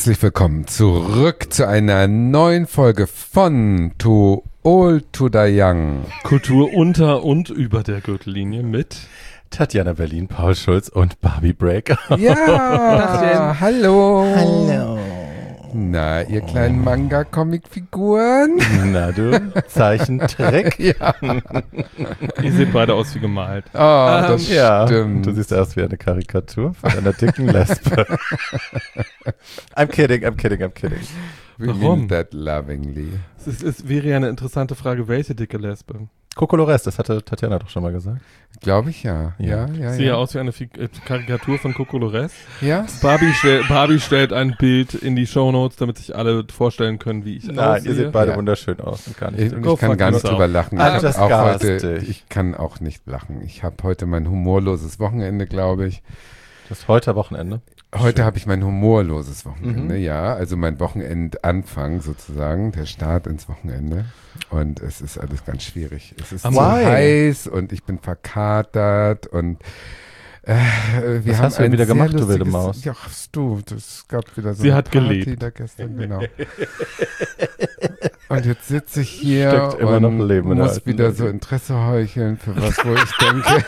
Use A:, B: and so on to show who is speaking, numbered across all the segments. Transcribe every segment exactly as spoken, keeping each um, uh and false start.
A: Herzlich willkommen zurück zu einer neuen Folge von Too Old to Die Young.
B: Kultur unter und über der Gürtellinie mit
C: Tatjana Berlin, Paul Schulz und Barbie Breaker.
A: Ja, hallo.
C: Hallo.
A: Na, ihr kleinen Manga-Comic-Figuren?
C: Na du, Zeichentrick.
A: Ja.
B: Ihr seht beide aus wie gemalt.
A: Oh, das
C: ähm, ja.
A: stimmt.
C: Du siehst aus wie eine Karikatur von einer dicken Lesbe. I'm kidding, I'm kidding, I'm kidding.
A: We
B: Warum?
A: mean that lovingly.
B: Es, ist, es wäre ja eine interessante Frage, welche dicke Lesbe?
C: Kokolores, das hatte Tatjana doch schon mal gesagt.
A: Glaube ich ja. Ja, ja, ja.
B: Sieht ja aus wie eine Fig- äh, Karikatur von Kokolores.
A: Ja?
B: Barbie, stell, Barbie stellt ein Bild in die Shownotes, damit sich alle vorstellen können, wie ich
C: Nein,
B: aussehe.
C: ihr seht beide
A: Ja.
C: wunderschön aus und gar nicht.
A: Ich,
B: Go
A: ich kann
B: fuck
A: gar nicht
B: yourself.
A: drüber lachen.
C: Ah,
A: Ich,
C: das
A: hab auch
C: garstig.
A: heute, ich kann auch nicht lachen. Ich habe heute mein humorloses Wochenende, glaube ich.
C: Das ist heute Wochenende.
A: Heute habe ich mein humorloses Wochenende,
C: Mhm.
A: ja. Also mein Wochenendanfang sozusagen, der Start ins Wochenende. Und es ist alles ganz schwierig. Es ist
B: Am
A: so
C: Why?
A: heiß und ich bin verkatert und äh, wir
C: Was
A: haben
C: hast du denn
A: ein
C: wieder
A: sehr
C: gemacht, du wilde
A: lustiges-
C: Maus?
A: Ja, hast du, das gab wieder so
B: Sie
A: eine
B: hat
A: Party
B: gelebt.
A: da gestern, genau. Und jetzt sitze ich hier
C: Steckt immer
A: und
C: noch Leben in der
A: muss
C: alten
A: wieder
C: Lady.
A: so Interesse heucheln für was, wo ich denke,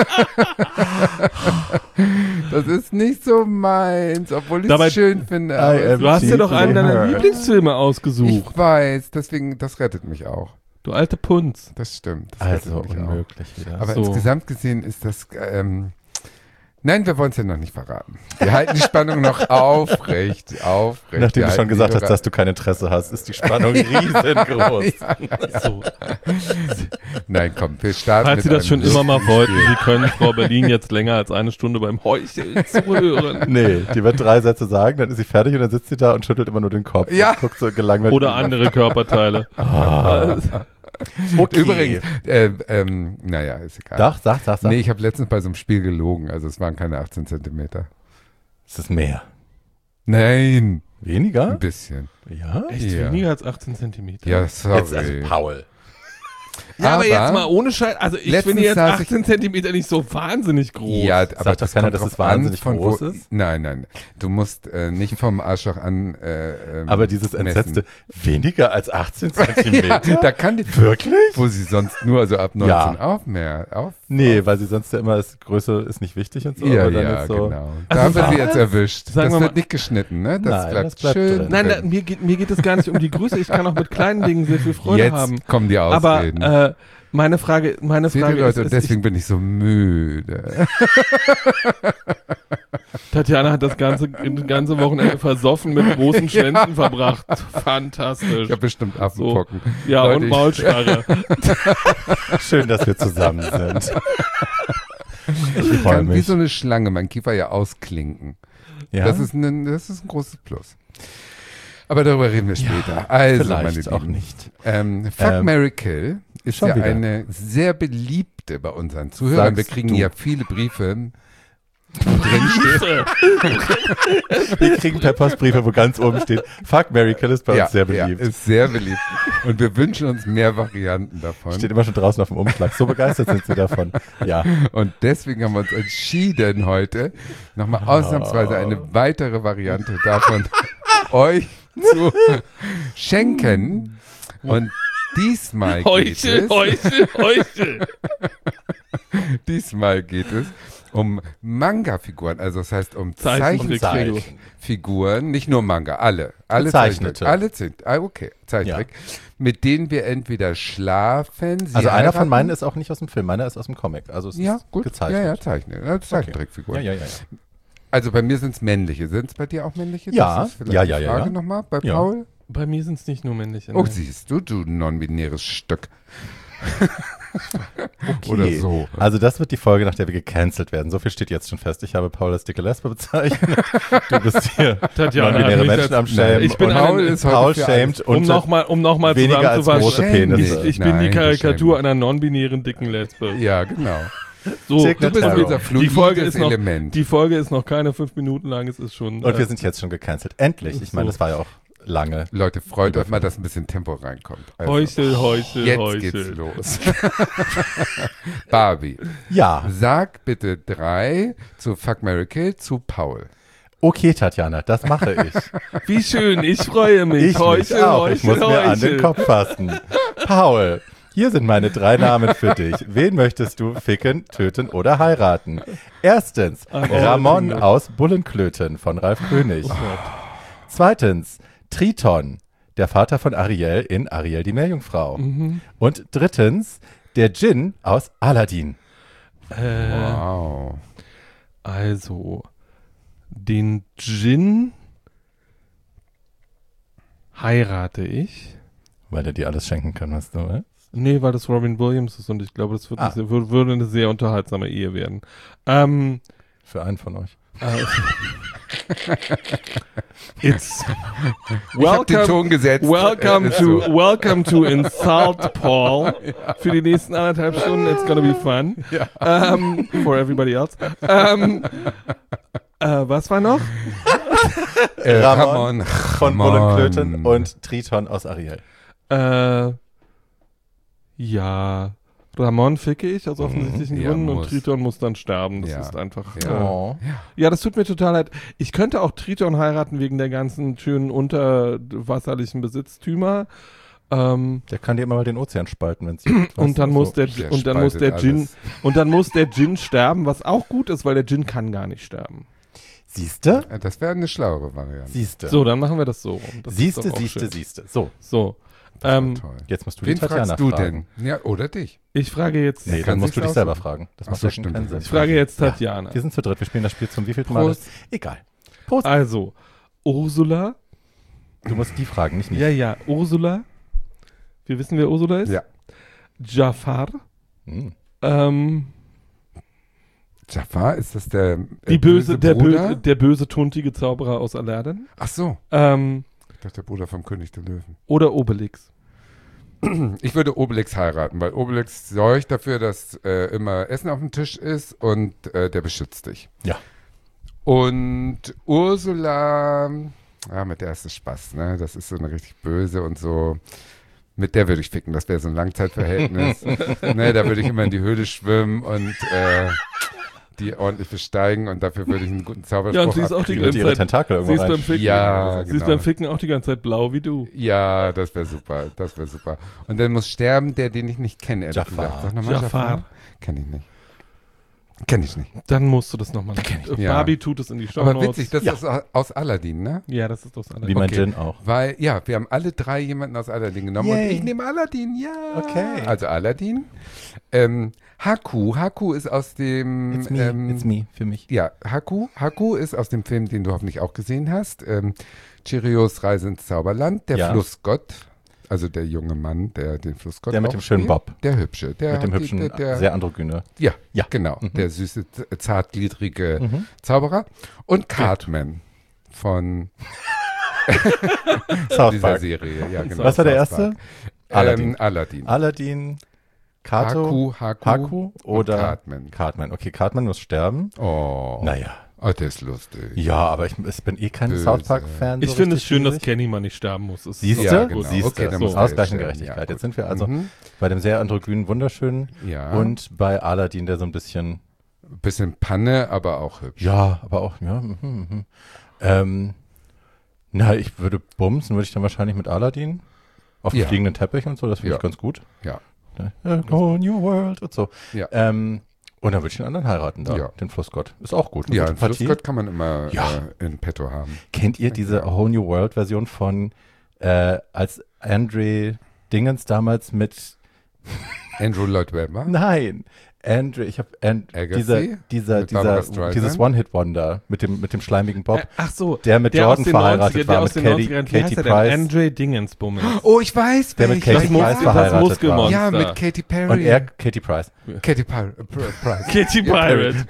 A: das ist nicht so meins, obwohl ich
B: Dabei-
A: es schön finde.
C: I
A: aber es
C: am
B: Du hast dir doch einen deiner
C: Hurt.
B: Lieblingsfilme ausgesucht.
A: Ich weiß, deswegen, das rettet mich auch.
B: Du alte Punz.
A: Das stimmt. Das
C: Also
A: rettet mich auch.
C: unmöglich wieder.
A: Aber
B: So.
A: insgesamt gesehen ist das, ähm, nein, wir wollen es ja noch nicht verraten. Wir halten die Spannung noch aufrecht, aufrecht.
C: Nachdem
A: Wir
C: du schon
A: halten
C: gesagt
A: die
C: hast, dass du kein Interesse hast, ist die Spannung riesengroß.
A: ja, ja, ja.
B: So.
A: Nein, komm, wir starten
B: Falls
A: mit
B: Sie das schon
A: einem
B: immer mal
A: lustigen
B: wollten,
A: Spiel.
B: Sie können Frau Berlin jetzt länger als eine Stunde beim Heucheln zuhören.
C: Nee, die wird drei Sätze sagen, dann ist sie fertig und dann sitzt sie da und schüttelt immer nur den Kopf.
A: Ja.
C: Und guckt so gelangweilt.
B: Oder andere Körperteile.
C: Ah. Okay.
A: Übrigens, äh, ähm, naja, ist egal.
C: Doch, sag, sag, sag.
A: Nee, ich habe letztens bei so einem Spiel gelogen, also es waren keine achtzehn Zentimeter.
C: Ist das mehr?
A: Nein,
C: Weniger?
A: ein bisschen.
C: Ja?
B: Echt
A: Ja.
B: weniger als achtzehn Zentimeter?
A: Ja, sorry.
C: Jetzt also Paul.
B: Ja, aber,
A: Aber
B: jetzt mal ohne Scheiß, also ich
A: letztens
B: finde jetzt
A: saß ich-
B: achtzehn Zentimeter nicht so wahnsinnig groß.
A: Ja, aber
C: doch
A: das
C: keiner,
A: kommt
C: dass
A: drauf
C: es wahnsinnig
A: an, von
C: groß
A: wo,
C: ist?
A: Nein, nein. Du musst äh, nicht vom Arschloch an äh, ähm,
C: Aber dieses
A: messen.
C: entsetzte, weniger als achtzehn Zentimeter?
A: Ja, da kann die,
C: Wirklich?
A: wo sie sonst nur so ab neunzehn
C: Ja.
A: auf mehr, auf.
C: Nee, weil sie sonst ja immer ist, Größe ist nicht wichtig und so.
A: Ja,
C: aber dann
A: ja,
C: ist so,
A: genau. Da
B: Also
A: haben wir sie
B: was?
A: jetzt erwischt.
B: Sagen
A: das
B: wir
A: wird
B: mal-
A: nicht geschnitten, ne? Das
C: Nein,
A: bleibt,
C: das bleibt
A: schön
C: drin.
B: Nein,
A: drin.
B: da, mir, geht, mir geht es gar nicht um die Größe. Ich kann auch mit kleinen Dingen sehr viel Freude
A: Jetzt
B: haben.
A: kommen die
B: Aber
A: Ausreden.
B: äh, meine Frage, meine
A: Seht ihr,
B: Frage
A: Leute,
B: ist,
A: und
B: ist
A: deswegen bin ich so müde.
B: ich, Tatjana hat das ganze, das ganze Wochenende versoffen mit großen Schwänzen verbracht. Fantastisch.
A: Ich habe bestimmt Affenpocken.
B: Ja,
A: Leute,
B: und
A: ich-
B: Maulsperre.
C: schön, dass wir zusammen sind. Ich
A: Ich
C: freue
A: kann wie
C: mich.
A: so eine Schlange mein Kiefer ja ausklinken.
C: Ja?
A: Das, ist ein, das ist ein großes Plus. Aber darüber reden wir später. also, meine
C: vielleicht auch
A: Lieben.
C: nicht.
A: Ähm, Fuck,
C: Ähm,
A: Marry, Kill ist
C: schon
A: ja
C: wieder.
A: eine sehr beliebte bei unseren Zuhörern. Wir
C: Sagst
A: kriegen
C: du.
A: ja viele Briefe. Drinsteht.
C: Wir kriegen per Postbriefe, wo ganz oben steht, Fuck, Mary Kill ist bei
A: ja,
C: uns sehr beliebt.
A: Ja, ist sehr beliebt. Und wir wünschen uns mehr Varianten davon.
C: Steht immer schon draußen auf dem Umschlag. So begeistert sind sie davon. Ja.
A: Und deswegen haben wir uns entschieden, heute nochmal ausnahmsweise eine weitere Variante davon euch zu schenken. Und diesmal geht
B: Heuchel,
A: es,
B: heuchel, heuchel.
A: diesmal geht es um Manga-Figuren, also das heißt um
B: Zeichentrickfiguren.
A: Zeichentrickfiguren, nicht nur Manga, alle. Alle
C: Gezeichnete.
A: Zeichentrick, alle sind, ah, okay, Zeichentrick, mit denen wir entweder schlafen, sie
C: Also einer
A: heiraten,
C: von meinen ist auch nicht aus dem Film, meiner ist aus dem Comic. Also es
A: ja,
C: ist
A: gut,
C: gezeichnet.
A: ja, ja, Zeichnen, ja, Zeichentrickfiguren.
C: Ja, ja, ja, ja.
A: Also bei mir sind es männliche. Sind es bei dir auch männliche?
C: Ja,
A: Das ist vielleicht
C: ja,
A: die
C: ja, ja,
A: Frage
C: ja.
A: nochmal bei
C: Ja.
A: Paul.
B: Bei mir sind es nicht nur männliche.
A: Oh,
B: nein.
A: siehst du, du non-binäres Stück.
C: Okay.
A: Oder so.
C: Also das wird die Folge, nach der wir gecancelt werden. So viel steht jetzt schon fest. Ich habe Paul als dicke Lesbe bezeichnet. Du bist hier
B: Tatjana hat
C: non-binäre
B: mich
C: Menschen
B: als-
C: am Schämen.
B: Ich bin
C: und
B: eine-
C: Paul,
A: ist heute
C: Paul
A: für
C: schämt
B: Um
C: und
B: nochmal um noch mal
C: weniger als
B: zusammenzufassen.
C: große
A: Schäm
C: Penisse.
B: Ich, ich bin
A: Nein,
B: die
A: du
B: Karikatur
A: schämst.
B: einer non-binären dicken Lesbe.
A: Ja, genau.
B: So,
C: Signet
A: Du bist
C: Terror.
A: unser
B: die
A: fluides
B: Folge ist noch,
A: Element.
B: die Folge ist noch keine fünf Minuten lang, es ist schon.
C: Und wir
B: äh,
C: sind jetzt schon gecancelt. Endlich. Ich meine, das war ja auch lange.
A: Leute, freut euch mal, dass ein bisschen Tempo reinkommt. Also,
B: Heuchel, Heuchel,
A: jetzt
B: Heuchel.
A: geht's los. Barbie,
C: Ja.
A: sag bitte drei zu Fuck, Marry, Kill zu Paul.
C: Okay, Tatjana, das mache ich.
B: Wie schön, ich freue mich.
C: Ich mich
B: Heuchel,
C: auch. Ich
B: Heuchel,
C: muss mir an
B: Heuchel.
C: den Kopf fassen. Paul, hier sind meine drei Namen für dich. Wen möchtest du ficken, töten oder heiraten? Erstens, Ramon aus Bullenklöten von Ralf König. Zweitens, Triton, der Vater von Ariel in Ariel die Meerjungfrau.
B: Mhm.
C: Und drittens, der Djinn aus Aladdin.
B: Äh,
A: Wow.
B: Also, den Djinn heirate ich.
C: Weil er dir alles schenken kann, was du weißt.
B: Nee, weil das Robin Williams ist und ich glaube, das wird
C: Ah.
B: eine, sehr- würde, würde eine sehr unterhaltsame Ehe werden. Ähm,
C: Für einen von euch.
B: äh, it's
A: Ich hab den
B: welcome,
A: Ton gesetzt.
B: welcome
A: Äh, ist
B: to
A: so.
B: welcome to Insult Paul für die nächsten anderthalb Stunden. It's gonna be fun. Ähm, for everybody else. Ähm, äh, was war noch?
A: Äh,
C: Ramon
A: Ramon.
C: Von
A: Ramon.
C: Bullenklöten und Triton aus Ariel.
B: Äh, ja, Ramon ficke ich aus offensichtlichen
A: Ja,
B: Gründen und
A: muss.
B: Triton muss dann sterben. Das
A: Ja.
B: ist einfach.
A: Ja.
B: Äh,
C: Oh.
B: ja, das tut mir total leid. Ich könnte auch Triton heiraten wegen der ganzen schönen unterwasserlichen Besitztümer. Ähm,
C: Der kann dir immer mal den Ozean spalten, wenn es
B: und dann muss der
A: Der
B: und dann muss der
A: spaltet
B: Djinn
A: alles.
B: und dann muss der Djinn sterben, was auch gut ist, weil der Djinn kann gar nicht sterben.
C: Siehste?
A: Äh, Das wäre eine schlauere Variante.
C: Siehste.
B: So, dann machen wir das so rum. Das ist
C: Siehste,
B: doch auch
C: siehste,
B: schön.
C: siehste. So,
B: So,
A: Das wär
B: ähm,
A: toll.
C: jetzt musst du
A: Wen
C: die Tatjana
A: fragst du
C: fragen.
A: denn? Ja, oder dich.
B: ich frage jetzt,
C: Nee,
A: kann
C: dann musst
A: sich's
C: du dich selber
A: aussuchen.
C: fragen. Das
A: Ach
C: macht
A: so,
C: ja
A: stimmt.
C: keinen Sinn.
B: ich frage jetzt Tatjana.
C: Wir sind zu dritt, wir spielen das Spiel zum wievielten Mal?
A: Prost.
C: Egal. Prost.
B: Also, Ursula.
C: Du musst die fragen, nicht mich.
B: Ja, ja, Ursula. Wir wissen, wer Ursula ist.
A: Ja.
B: Jafar.
C: Hm.
B: Ähm,
A: Jafar, ist das der,
B: die
A: äh,
B: böse, der,
A: Bruder?
B: böse, der böse, tuntige Zauberer aus Aladdin.
A: Ach so,
B: Ähm,
A: ich dachte der Bruder vom König der Löwen.
B: oder Obelix.
A: Ich würde Obelix heiraten, weil Obelix sorgt dafür, dass äh, immer Essen auf dem Tisch ist und äh, der beschützt dich.
C: Ja.
A: Und Ursula, ja, mit der ist es Spaß, ne? Das ist so eine richtig böse und so. Mit der würde ich ficken, das wäre so ein Langzeitverhältnis. Ne, da würde ich immer in die Höhle schwimmen und äh, die ordentlich besteigen und dafür würde ich einen guten Zauberspruch
B: Ja, und sie ist auch die
C: Kriegen die
B: ganze
C: ihre
B: Zeit,
C: Tentakel
B: sie
C: irgendwo
B: ist beim
C: rein.
B: Ficken,
A: Ja,
B: sie ist
A: genau.
B: beim Ficken auch die ganze Zeit blau wie du.
A: Ja, das wäre super, das wäre super. Und dann muss sterben der, den ich nicht kenne, ehrlich
C: Jafar.
A: gesagt. Sag nochmal
B: Jafar.
A: Jafar. Kenn ich nicht. Kenn ich nicht.
B: Dann musst du das nochmal.
A: Ja.
B: Barbie tut es in die Show
A: Aber witzig, das
C: Ja.
A: ist aus Aladdin, ne?
B: Ja, das ist aus Aladdin.
C: Wie mein
A: Okay.
C: Gin auch.
A: Weil, ja, wir haben alle drei jemanden aus Aladdin genommen
C: Yay.
A: und ich nehme Aladdin, ja.
C: Okay.
A: Also Aladdin. Ähm, Haku, Haku ist aus dem...
C: It's me,
A: ähm,
C: it's me, für mich.
A: Ja, Haku, Haku ist aus dem Film, den du hoffentlich auch gesehen hast. Ähm, Chirios Reise ins Zauberland, der
C: Ja.
A: Flussgott. Also der junge Mann, der den Flussgott
C: Der mit
A: auch
C: dem schönen
A: spielt.
C: Bob.
A: Der hübsche. Der
C: Mit dem
A: hat die-
C: hübschen,
A: Der, der,
C: sehr androgyne.
A: ja,
C: Ja.
A: genau.
C: Mhm.
A: Der süße, z- zartgliedrige
C: Mhm.
A: Zauberer. Und Cartman von
C: South
A: dieser
C: Park.
A: Serie. Ja, genau,
C: Was war der
A: South
C: erste?
A: Park.
C: Aladdin.
A: Ähm, Aladdin.
C: Aladdin, Kato,
A: Haku, Haku,
C: Haku oder
A: und Cartman.
C: Cartman. Okay, Cartman muss sterben.
A: Oh.
C: Naja.
A: Oh, der ist lustig.
C: Ja, aber ich, ich bin eh kein
A: Böse.
C: South Park-Fan.
B: Ich
C: so
B: finde es
C: richtig
B: schön, dass
C: riesig.
B: Kenny mal nicht sterben muss. Das ist
C: Siehst
B: doch
C: du?
A: Ja,
B: gut.
A: genau.
C: Siehst
A: Okay,
C: du?
A: dann
C: So,
A: muss er
C: Ausgleichen
A: sterben.
C: Gerechtigkeit.
A: Ja,
C: Jetzt
A: gut.
C: sind wir also
A: Mhm.
C: bei dem sehr androgynen Wunderschönen
A: Ja.
C: und bei Aladdin, der so ein bisschen,
A: Bisschen Panne, aber auch hübsch.
C: ja, aber auch, ja, mhm, mhm. Ähm, na, ich würde bumsen, würde ich dann wahrscheinlich mit Aladdin auf dem
A: Ja.
C: fliegenden Teppich und so, das finde
A: Ja.
C: ich ganz gut.
A: Ja.
C: Ne? Go New World und so.
A: Ja.
C: Ähm, und dann würde ich den anderen heiraten da,
A: Ja.
C: den Flussgott. Ist auch gut. Eine
A: Ja,
C: gute
A: einen
C: Partie.
A: Flussgott kann man immer
C: Ja.
A: äh, in petto haben.
C: Kennt ihr diese A Whole New World Version von, äh, als Andre Dingens damals mit,
A: Andrew Lloyd Webber.
C: nein, Andre, ich habe
A: Agassi?
C: dieser, dieser,
A: Mit Barbara
C: dieser,
A: Streisand?
C: dieses One-Hit-Wonder mit dem, mit dem schleimigen Bob,
B: Äh, ach so.
C: der mit
B: Der
C: Jordan
B: aus den
C: verheiratet
B: neunziger,
C: war,
B: der
C: mit
B: aus den
C: Katie,
B: neunzigern, wie
C: Katie
B: heißt er denn?
C: Price.
B: Andre Dingensbummel.
A: Oh, ich weiß
C: Der mit
A: welchen.
C: Katie
B: Das
C: Price
B: Mus-
C: verheiratet
B: das
C: war.
B: Muskelmonster.
A: Ja, mit Katy Perry.
C: Und er, Katie Price.
A: Katy Par- Pr- Price.
B: Katy Pirate.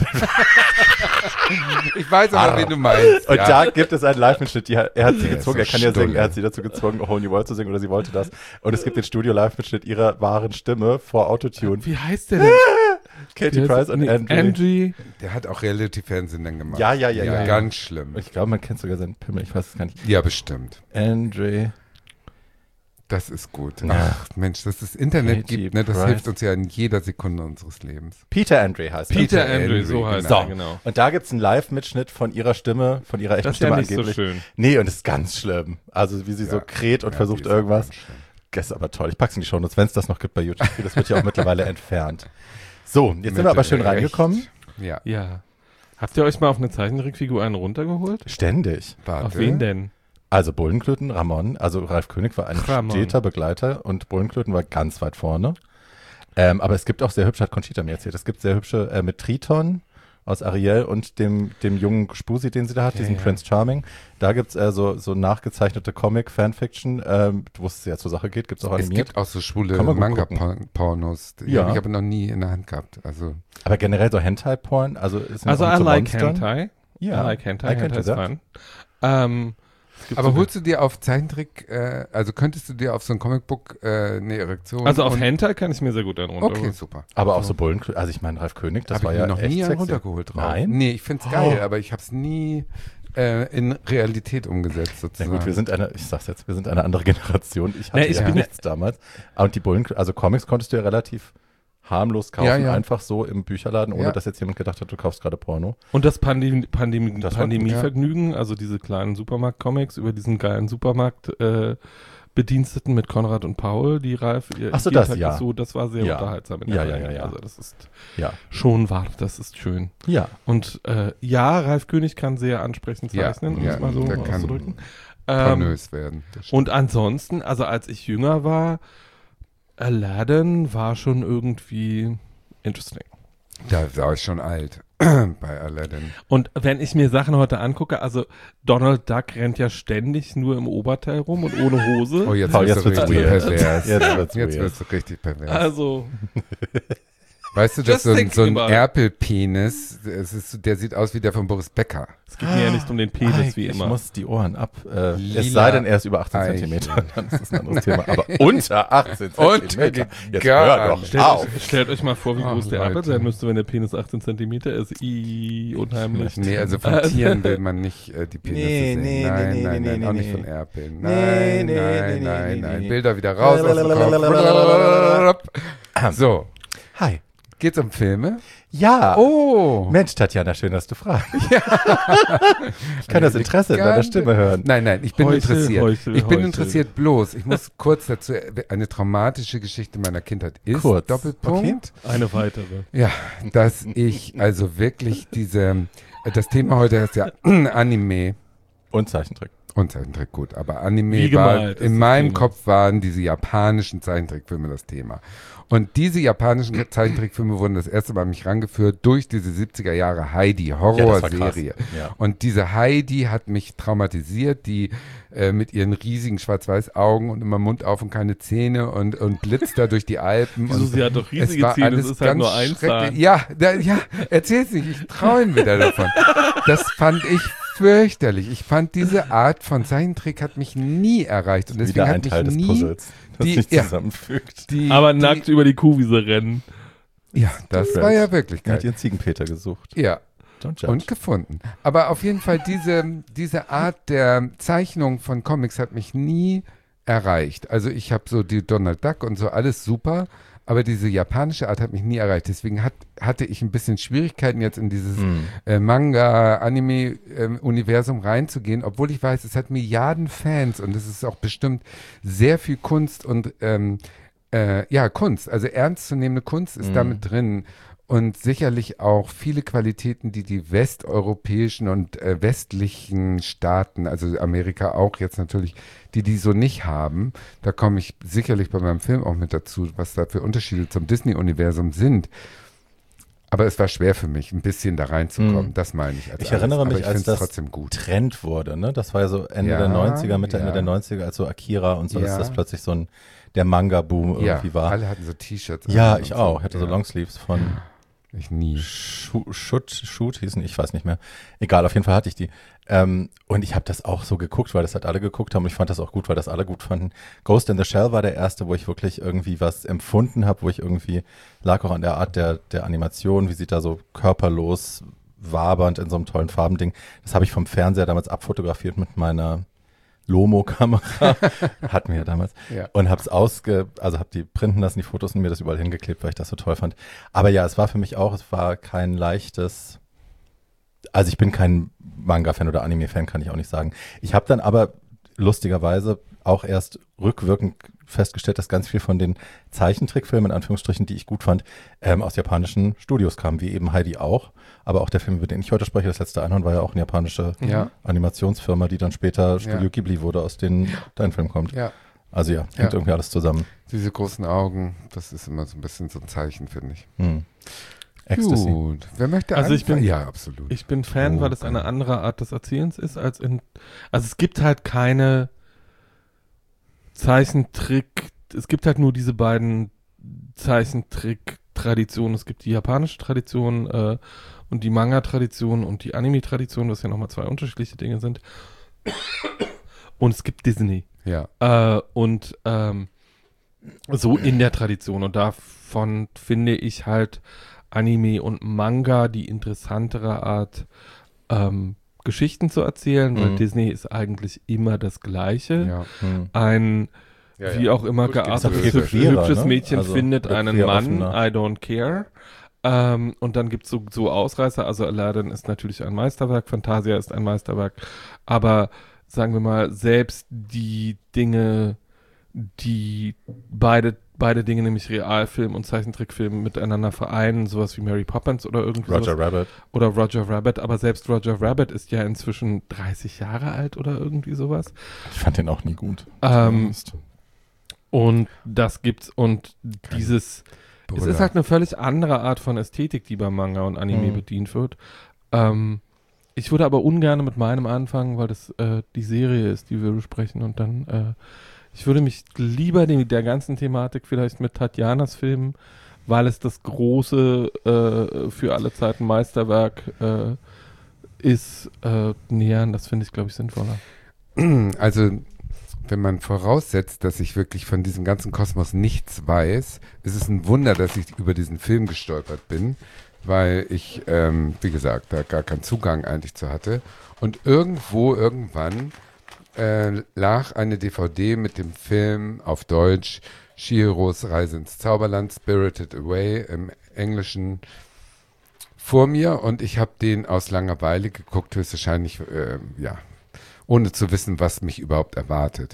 A: Ich weiß aber, wen du meinst.
C: Und
A: ja.
C: da gibt es einen Live-Mitschnitt, die, er hat sie
A: Der ist
C: gezwungen,
A: so
C: er kann ja singen,
A: stulle.
C: er hat sie dazu gezwungen, A Whole New World zu singen oder sie wollte das. Und es gibt den Studio-Live-Mitschnitt ihrer wahren Stimme vor Autotune.
B: Wie heißt der denn?
C: Katie
B: Wie heißt-
C: Price und
B: nee,
C: Andre.
B: Angie.
A: Der hat auch Reality-Fernsehen dann gemacht.
C: Ja, ja, ja, ja.
A: Ganz schlimm.
C: Ich glaube, man kennt sogar seinen Pimmel, ich weiß es gar nicht.
A: Ja, bestimmt.
C: Andre.
A: Das ist gut.
C: Ja.
A: Ach Mensch, dass es Internet
C: Katie
A: gibt, ne, das
C: Price.
A: hilft uns ja in jeder Sekunde unseres Lebens.
C: Peter Andre heißt er.
B: Peter,
A: Peter
B: Andre,
A: Andre,
B: so heißt
C: So,
B: er, genau.
C: und da gibt es einen Live-Mitschnitt von ihrer Stimme, von ihrer echten
B: Das ist ja
C: Stimme
B: nicht so
C: angeblich.
B: schön.
C: Nee, und das ist ganz schlimm. Also wie sie so
A: Ja.
C: kräht und
A: Ja,
C: versucht
A: die ist
C: irgendwas.
A: ganz schön.
C: Das ist aber toll. Ich pack's in die Shownotes, wenn es das noch gibt bei YouTube. Das wird ja auch mittlerweile entfernt. So, jetzt sind wir aber schön
A: Mit Recht.
C: reingekommen.
A: Ja,
B: Ja. Habt ihr euch mal auf eine Zeichentrickfigur einen runtergeholt?
C: Ständig.
A: warte.
B: Auf wen denn?
C: Also Bullenklöten, Ramon, also Ralf König war ein
B: Ramon.
C: steter Begleiter und Bullenklöten war ganz weit vorne. Ähm, aber es gibt auch sehr hübsche, hat Conchita mir erzählt, es gibt sehr hübsche äh, mit Triton aus Ariel und dem, dem jungen Spusi, den sie da hat,
B: Ja,
C: diesen
B: ja.
C: Prince Charming. Da gibt es äh, so, so nachgezeichnete Comic-Fanfiction, ähm, wo es sehr zur Sache geht, gibt es auch
A: Es
C: animiert.
A: gibt auch so schwule
C: Kann man gut gucken.
A: Manga-Pornos. Die
C: Ja.
A: habe ich aber noch nie in der Hand gehabt. Also
C: Aber generell so Hentai-Porn, also ist
B: Also
C: auch
B: I
C: mit so
B: like
C: Monstern.
B: Hentai.
C: Ja,
B: I like Hentai.
C: I can
B: Hentai
C: do
B: ist
C: that.
B: fun. Ähm, es gibt
A: Aber
B: so-
A: holst du dir auf Zeichentrick, äh, also könntest du dir auf so ein Comicbook äh, eine Erektion...
B: Also auf
A: und-
B: Hentai kann ich mir sehr gut einen runter.
A: Okay, super.
C: Aber auch so Bullenklöten, also ich meine, Ralf König, das
A: Habe
C: war
A: ich
C: ja
A: mir noch
C: echt
A: nie einen
C: sexy.
A: runtergeholt drauf.
C: Nein?
A: Nee, ich find's geil, aber ich habe es nie äh, in Realität umgesetzt
C: Na
A: sozusagen.
C: gut, wir sind eine, ich sag's jetzt, wir sind eine andere Generation. Ich hatte
B: Na, ich
C: ja
B: bin-
C: nichts damals. Und die Bullen, also Comics konntest du ja relativ harmlos kaufen,
A: Ja, ja.
C: einfach so im Bücherladen, ohne
A: Ja.
C: dass jetzt jemand gedacht hat, du kaufst gerade Porno.
B: Und das Pandem Pandem
C: Das war-
B: Pandemievergnügen, also diese kleinen Supermarkt-Comics über diesen geilen Supermarkt äh, Bediensteten mit Konrad und Paul, die Ralf ihr
C: Ach so,
B: jeden
C: das,
B: Tag
C: ja.
B: so, das war sehr
C: Ja.
B: unterhaltsam in
C: Ja,
B: der
C: ja,
B: Reihe.
C: ja, ja.
B: Also das ist
C: Ja.
B: schon wahr, das ist schön.
C: Ja.
B: Und äh, ja, Ralf König kann sehr ansprechend
A: Ja,
B: zeichnen, um
A: ja,
B: es mal so
A: der kann
B: auszudrücken. Ähm,
A: pornös werden. Das stimmt.
B: und ansonsten, also als ich jünger war, Aladdin war schon irgendwie interesting.
A: Da war ich schon alt bei Aladdin.
B: Und wenn ich mir Sachen heute angucke, also Donald Duck rennt ja ständig nur im Oberteil rum und ohne Hose.
A: Oh, jetzt,
C: Paul,
A: wird's
C: jetzt wird's
A: richtig
C: weird.
A: pervers.
C: Jetzt wird's
A: jetzt
C: weird.
A: wird's richtig pervers.
B: Also,
A: Weißt du,
B: just
A: dass so ein,
B: think
A: so ein
B: about it.
A: Erpelpenis, es ist, der sieht aus wie der von Boris Becker.
B: es geht mir ja nicht um den Penis
C: Ei,
B: wie
C: ich
B: immer.
C: muss die Ohren ab. Äh,
A: Lila
C: es sei denn, er ist über achtzehn
A: Eichel.
C: Zentimeter. Dann ist das ein anderes Thema. Aber unter achtzehn
A: Unter
C: Zentimeter.
A: die
C: Jetzt
A: gar
C: hör doch
A: nicht.
B: Stellt
C: auf.
B: euch, stellt euch mal vor, wie
A: Ach,
B: groß der
A: Leute.
B: Apfel sein müsste, wenn der Penis achtzehn Zentimeter ist. I, unheimlich.
A: Nee, also von
B: Äh,
A: Tieren will man nicht äh, die Penisse
C: Nee,
A: sehen.
C: nee,
A: nein,
C: nee,
A: nein,
C: nee,
A: nein,
C: nee,
A: auch
C: nee.
A: nicht von Erpeln.
C: Nee,
A: Nein,
C: nee,
A: nein,
C: nee,
A: nein,
C: nee,
A: nein.
C: nee.
A: Bilder wieder raus aus dem Kopf. So,
C: Hi.
A: geht's um Filme?
C: Ja.
A: Oh!
C: Mensch, Tatjana, schön, dass du fragst. Ich kann das Interesse in deiner Stimme hören.
A: Nein, nein, ich bin
B: Heuchel,
A: interessiert.
B: Heuchel,
A: ich bin
B: Heuchel.
A: interessiert bloß. Ich muss kurz dazu, eine traumatische Geschichte meiner Kindheit ist,
C: Kurz,
A: Doppelpunkt.
B: Eine weitere.
A: Ja, dass ich also wirklich diese, das Thema heute ist ja Anime
C: Und Zeichentrick.
A: und Zeichentrick, gut, aber Anime
B: Wie
A: war,
B: gemalt ist
A: in
B: das
A: meinem
B: Thema.
A: Kopf waren diese japanischen Zeichentrickfilme das Thema. Und diese japanischen Zeichentrickfilme wurden das erste Mal an mich rangeführt durch diese siebziger Jahre Heidi, Horrorserie.
C: Ja.
A: Und diese Heidi hat mich traumatisiert, die äh, mit ihren riesigen schwarz-weiß Augen und immer Mund auf und keine Zähne und, und blitzt da durch die Alpen.
B: Wieso,
A: und
B: sie hat doch
A: es
B: riesige
A: war
B: Zähne,
A: alles
B: es ist halt
A: ganz
B: nur ein
A: schrecklich.
B: Zahn.
A: Ja, da, ja, erzähl's nicht, ich träume wieder davon. Das fand ich fürchterlich. Ich fand diese Art von Zeichentrick hat mich nie erreicht und deswegen
C: Wieder ein
A: hat mich
C: Teil des
A: nie
C: Puzzles, das
A: die-
C: sich
A: ja.
C: zusammenfügt.
A: die,
B: Aber
A: die,
B: nackt über die Kuhwiese rennen.
A: Ja, das
C: Friends.
A: war ja wirklich
C: Er hat
A: geil.
C: ihren Ziegenpeter gesucht.
A: Ja,
C: Don't judge.
A: und gefunden. Aber auf jeden Fall diese, diese Art der Zeichnung von Comics hat mich nie erreicht. Also ich habe so die Donald Duck und so alles super, aber diese japanische Art hat mich nie erreicht. Deswegen hat, hatte ich ein bisschen Schwierigkeiten jetzt in dieses
C: Hm.
A: äh, Manga-Anime-Universum reinzugehen, obwohl ich weiß, es hat Milliarden Fans und es ist auch bestimmt sehr viel Kunst und ähm, äh, ja, Kunst, also ernstzunehmende Kunst ist
C: Mhm.
A: damit drin und sicherlich auch viele Qualitäten, die die westeuropäischen und äh, westlichen Staaten, also Amerika auch jetzt natürlich, die die so nicht haben. Da komme ich sicherlich bei meinem Film auch mit dazu, was da für Unterschiede zum Disney-Universum sind. Aber es war schwer für mich, ein bisschen da reinzukommen.
C: Mhm.
A: Das meine ich. Als
C: Ich erinnere
A: alles.
C: mich,
A: Aber ich
C: als
A: find's
C: das
A: trotzdem gut.
C: Trend wurde, ne? Das war ja so Ende
A: Ja,
C: der neunziger, Mitte,
A: ja.
C: Ende der neunziger, als so Akira und so, dass
A: Ja.
C: das plötzlich so ein, der Manga-Boom
A: Ja,
C: irgendwie war.
A: alle hatten so T-Shirts.
C: Ja,
A: an
C: ich
A: und
C: auch.
A: so.
C: Ich hatte so
A: Ja.
C: Longsleeves von
A: Ich nie.
C: Shoot, Shoot, Shoot hießen, ich weiß nicht mehr. Egal, auf jeden Fall hatte ich die. Ähm, und ich habe das auch so geguckt, weil das halt alle geguckt haben. Und ich fand das auch gut, weil das alle gut fanden. Ghost in the Shell war der erste, wo ich wirklich irgendwie was empfunden habe, wo ich irgendwie, lag auch an der Art der, der Animation, wie sie da so körperlos wabernd in so einem tollen Farbending. Das habe ich vom Fernseher damals abfotografiert mit meiner Lomo-Kamera, hatten wir ja damals,
A: Ja.
C: und habe es ausge, also habe die printen lassen, die Fotos, und mir das überall hingeklebt, weil ich das so toll fand. Aber ja, es war für mich auch, es war kein leichtes, also ich bin kein Manga-Fan oder Anime-Fan, kann ich auch nicht sagen. Ich habe dann aber lustigerweise auch erst rückwirkend festgestellt, dass ganz viel von den Zeichentrickfilmen, in Anführungsstrichen, die ich gut fand, ähm, aus japanischen Studios kamen, wie eben Heidi auch. Aber auch der Film, über den ich heute spreche, das letzte Einhorn, war ja auch eine japanische
A: Ja.
C: Animationsfirma, die dann später Studio
A: Ja.
C: Ghibli wurde, aus denen dein Film kommt.
A: Ja,
C: Also ja, hängt
A: Ja.
C: irgendwie alles zusammen.
A: diese großen Augen, das ist immer so ein bisschen so ein Zeichen, finde ich.
C: Hm. Ecstasy.
A: Gut, wer möchte
B: Also ich
A: anfangen?
B: bin-
A: Ja, absolut.
B: Ich bin Fan,
A: Oh,
B: weil es eine andere Art des Erzählens ist als in. Also es gibt halt keine Zeichentrick. Es gibt halt nur diese beiden Zeichentrick-Traditionen. Es gibt die japanische Tradition äh, und die Manga-Tradition und die Anime-Tradition, was ja nochmal zwei unterschiedliche Dinge sind. Und es gibt Disney.
A: Ja,
B: Äh, und ähm, so in der Tradition. Und davon finde ich halt Anime und Manga die interessantere Art, ähm, Geschichten zu erzählen, weil
C: Mhm.
B: Disney ist eigentlich immer das Gleiche.
A: ja.
C: Hm.
B: Ein,
A: Ja,
B: wie
A: ja.
B: auch immer
A: Gut,
B: geartetes,
C: gibt's auch
B: hübsch,
C: viel queerer,
B: hübsches
C: ne?
B: Mädchen
C: Also,
B: findet
C: oder
B: einen
C: queer
B: Mann,
C: offener.
B: I don't care. Ähm, und dann gibt es so, so Ausreißer, also Aladdin ist natürlich ein Meisterwerk, Fantasia ist ein Meisterwerk, aber sagen wir mal, selbst die Dinge, die beide, beide Dinge, nämlich Realfilm und Zeichentrickfilm miteinander vereinen, sowas wie Mary Poppins oder irgendwie
C: Roger
B: sowas.
C: Rabbit.
B: Oder Roger Rabbit, aber selbst Roger Rabbit ist ja inzwischen dreißig Jahre alt oder irgendwie sowas.
C: Ich fand den auch nie gut.
B: Ähm, und das gibt's und
A: Kein
B: dieses, es
A: Brüller.
B: ist halt eine völlig andere Art von Ästhetik, die bei Manga und Anime
C: Mhm.
B: bedient wird. Ähm, ich würde aber ungern mit meinem anfangen, weil das äh, die Serie ist, die wir besprechen und dann, äh, ich würde mich lieber dem, der ganzen Thematik vielleicht mit Tatjanas Film, weil es das große, äh, für alle Zeiten Meisterwerk äh, ist, äh, nähern. Das finde ich, glaube ich, sinnvoller.
A: Also, wenn man voraussetzt, dass ich wirklich von diesem ganzen Kosmos nichts weiß, ist es ein Wunder, dass ich über diesen Film gestolpert bin, weil ich, ähm, wie gesagt, da gar keinen Zugang eigentlich zu hatte. Und irgendwo, irgendwann äh, lag eine D V D mit dem Film auf Deutsch Chihiros Reise ins Zauberland, Spirited Away im Englischen vor mir und ich habe den aus Langeweile geguckt, höchstwahrscheinlich, äh, ja, ohne zu wissen, was mich überhaupt erwartet.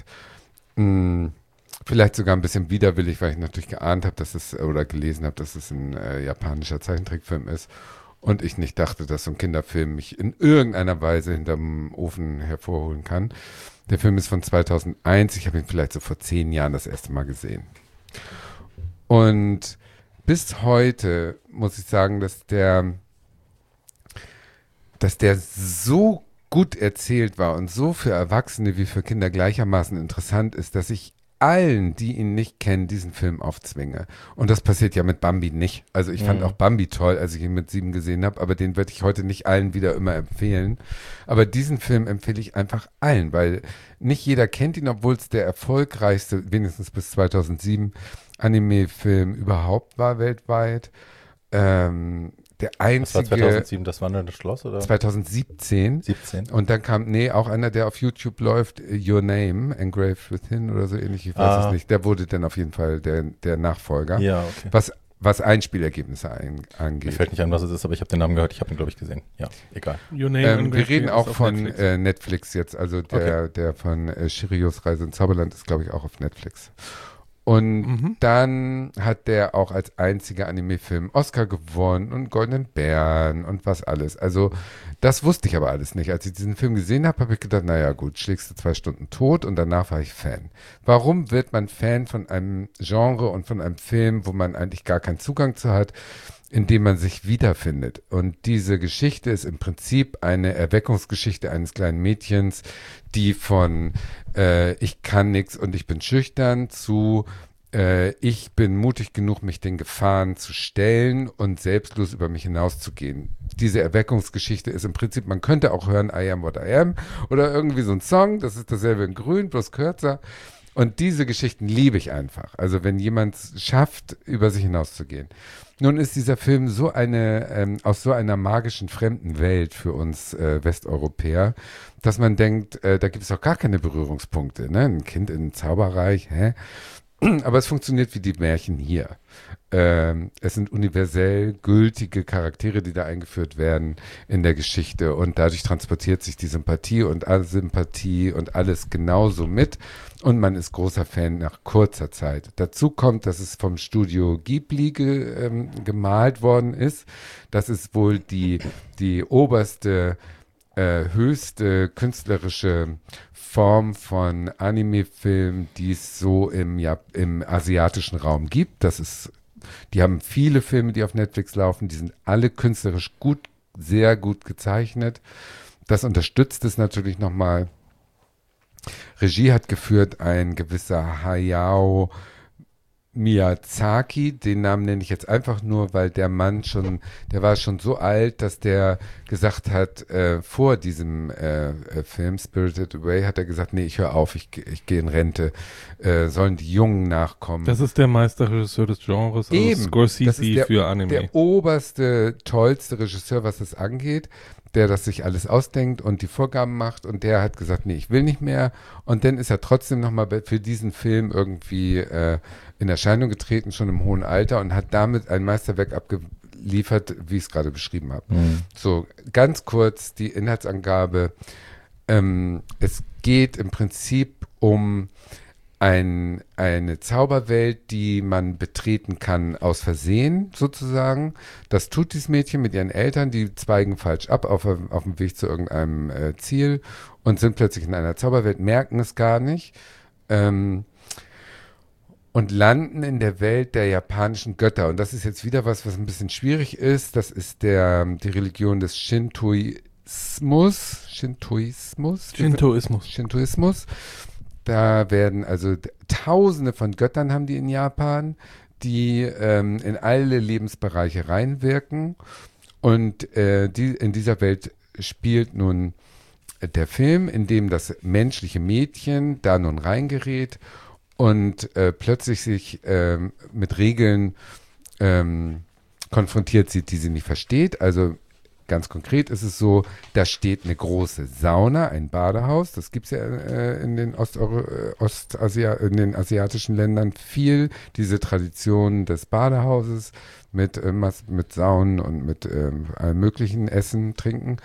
A: Hm, vielleicht sogar ein bisschen widerwillig, weil ich natürlich geahnt habe, dass es, oder gelesen habe, dass es ein äh, japanischer Zeichentrickfilm ist und ich nicht dachte, dass so ein Kinderfilm mich in irgendeiner Weise hinterm Ofen hervorholen kann. Der Film ist von zweitausendeins, ich habe ihn vielleicht so vor zehn Jahren das erste Mal gesehen. Und bis heute muss ich sagen, dass der, dass der so gut erzählt war und so für Erwachsene wie für Kinder gleichermaßen interessant ist, dass ich allen, die ihn nicht kennen, diesen Film aufzwinge. Und das passiert ja mit Bambi nicht. Also ich fand
C: Mhm.
A: auch Bambi toll, als ich ihn mit sieben gesehen habe, aber den würde ich heute nicht allen wieder immer empfehlen. Aber diesen Film empfehle ich einfach allen, weil nicht jeder kennt ihn, obwohl es der erfolgreichste, wenigstens bis zweitausendsieben, Anime-Film überhaupt war weltweit. Ähm, der
C: Das war
A: einzige
C: zweitausendsieben, das Wandernde Schloss, oder?
A: zweitausendsiebzehn.
C: siebzehn.
A: Und dann kam, nee, auch einer, der auf YouTube läuft, Your Name, Engraved Within oder so ähnlich, ich weiß
C: Ah.
A: es nicht. Der wurde dann auf jeden Fall der, der Nachfolger,
C: Ja, okay.
A: was, was Einspielergebnisse ein,
C: Mir
A: angeht.
C: fällt nicht an, was es ist, aber ich habe den Namen gehört. Ich habe ihn, glaube ich, gesehen. Ja, egal.
B: Your Name
A: Ähm,
B: and
A: wir
B: Great
A: reden
B: Fears
A: auch
B: auf
A: von
B: Netflix.
A: Netflix. Äh, Netflix jetzt, also der, der von äh, Chihiros Reise ins Zauberland ist, glaube ich, auch auf Netflix. Und
B: Mhm.
A: dann hat der auch als einziger Anime-Film Oscar gewonnen und Goldenen Bären und was alles. Also das wusste ich aber alles nicht. Als ich diesen Film gesehen habe, habe ich gedacht, naja gut, schlägst du zwei Stunden tot und danach war ich Fan. Warum wird man Fan von einem Genre und von einem Film, wo man eigentlich gar keinen Zugang zu hat, in dem man sich wiederfindet? Und diese Geschichte ist im Prinzip eine Erweckungsgeschichte eines kleinen Mädchens, die von äh, ich kann nichts und ich bin schüchtern zu äh, ich bin mutig genug, mich den Gefahren zu stellen und selbstlos über mich hinauszugehen. Diese Erweckungsgeschichte ist im Prinzip, man könnte auch hören I am what I am oder irgendwie so ein Song, das ist dasselbe in grün, bloß kürzer. Und diese Geschichten liebe ich einfach. Also wenn jemand es schafft, über sich hinauszugehen. Nun ist dieser Film so eine, ähm, aus so einer magischen fremden Welt für uns äh, Westeuropäer, dass man denkt, äh, da gibt es auch gar keine Berührungspunkte. Ne? Ein Kind in Zauberreich, hä? Aber es funktioniert wie die Märchen hier. Ähm, es sind universell gültige Charaktere, die da eingeführt werden in der Geschichte und dadurch transportiert sich die Sympathie und Asympathie und alles genauso mit und man ist großer Fan nach kurzer Zeit. Dazu kommt, dass es vom Studio Ghibli ge, ähm, gemalt worden ist. Das ist wohl die, die oberste Äh, höchste künstlerische Form von Anime-Film, die es so im, ja, im asiatischen Raum gibt. Das ist, die haben viele Filme, die auf Netflix laufen, die sind alle künstlerisch gut, sehr gut gezeichnet. Das unterstützt es natürlich nochmal. Regie hat geführt ein gewisser Hayao Miyazaki, den Namen nenne ich jetzt einfach nur, weil der Mann schon, der war schon so alt, dass der gesagt hat, äh, vor diesem äh, äh, Film Spirited Away hat er gesagt, nee, ich höre auf, ich, ich gehe in Rente, äh, sollen die Jungen nachkommen.
B: Das ist der Meisterregisseur des Genres, also
A: Eben,
B: Scorsese
A: das ist der,
B: für Anime.
A: Der oberste, tollste Regisseur, was das angeht, der das sich alles ausdenkt und die Vorgaben macht und der hat gesagt, nee, ich will nicht mehr und dann ist er trotzdem nochmal für diesen Film irgendwie äh, in Erscheinung getreten, schon im hohen Alter und hat damit ein Meisterwerk abgeliefert, wie ich es gerade beschrieben habe. Mhm. So, ganz kurz die Inhaltsangabe. Ähm, es geht im Prinzip um ein, eine Zauberwelt, die man betreten kann aus Versehen sozusagen. Das tut dieses Mädchen mit ihren Eltern, die zweigen falsch ab auf, auf dem Weg zu irgendeinem äh, Ziel und sind plötzlich in einer Zauberwelt, merken es gar nicht. Ähm, und landen in der Welt der japanischen Götter. Und das ist jetzt wieder was, was ein bisschen schwierig ist. Das ist der, die Religion des Shintoismus. Shintoismus?
B: Shintoismus.
A: Shintoismus. Da werden also Tausende von Göttern haben die in Japan, die ähm, in alle Lebensbereiche reinwirken. Und äh, die, in dieser Welt spielt nun der Film, in dem das menschliche Mädchen da nun reingerät und äh, plötzlich sich ähm, mit Regeln ähm, konfrontiert sieht, die sie nicht versteht. Also ganz konkret ist es so, da steht eine große Sauna, ein Badehaus. Das gibt es ja äh, in den Osteuro- äh, Ostasia, in den asiatischen Ländern viel, diese Tradition des Badehauses mit, äh, mit Saunen und mit äh, allem möglichen Essen, Trinken,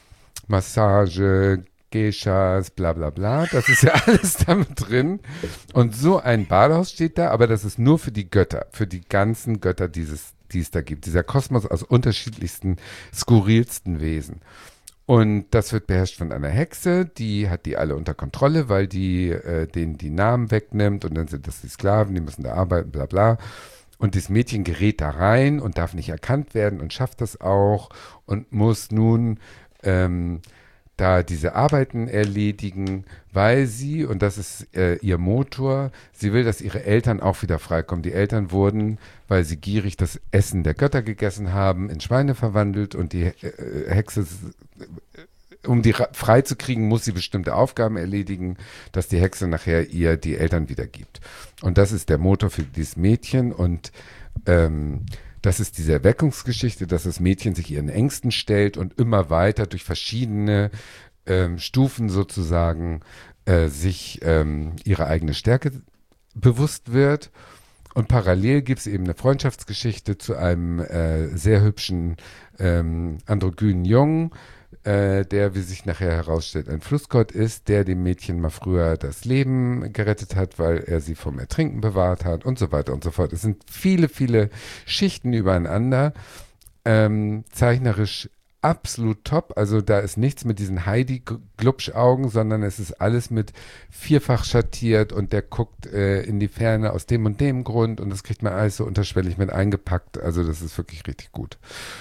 A: Massage, Geishas, bla bla bla, das ist ja alles damit drin. Und so ein Badehaus steht da, aber das ist nur für die Götter, für die ganzen Götter, dieses, die es da gibt. Dieser Kosmos aus unterschiedlichsten, skurrilsten Wesen. Und das wird beherrscht von einer Hexe, die hat die alle unter Kontrolle, weil die äh, denen die Namen wegnimmt und dann sind das die Sklaven, die müssen da arbeiten, bla bla. Und das Mädchen gerät da rein und darf nicht erkannt werden und schafft das auch und muss nun ähm, da diese Arbeiten erledigen, weil sie, und das ist äh, ihr Motor, sie will, dass ihre Eltern auch wieder freikommen. Die Eltern wurden, weil sie gierig das Essen der Götter gegessen haben, in Schweine verwandelt und die äh, Hexe, äh, um die freizukriegen, muss sie bestimmte Aufgaben erledigen, dass die Hexe nachher ihr die Eltern wiedergibt. Und das ist der Motor für dieses Mädchen und ähm, das ist diese Erweckungsgeschichte, dass das Mädchen sich ihren Ängsten stellt und immer weiter durch verschiedene ähm, Stufen sozusagen äh, sich ähm, ihre eigene Stärke bewusst wird. Und parallel gibt es eben eine Freundschaftsgeschichte zu einem äh, sehr hübschen ähm, androgynen Jungen, äh, der, wie sich nachher herausstellt, ein Flussgott ist, der dem Mädchen mal früher das Leben gerettet hat, weil er sie vom Ertrinken bewahrt hat und so weiter und so fort. Es sind viele, viele Schichten übereinander, ähm, zeichnerisch absolut top. Also da ist nichts mit diesen Heidi-Glubsch-Augen, sondern es ist alles mit vierfach schattiert und der guckt äh, in die Ferne aus dem und dem Grund und das kriegt man alles so unterschwellig mit eingepackt. Also das ist wirklich richtig gut.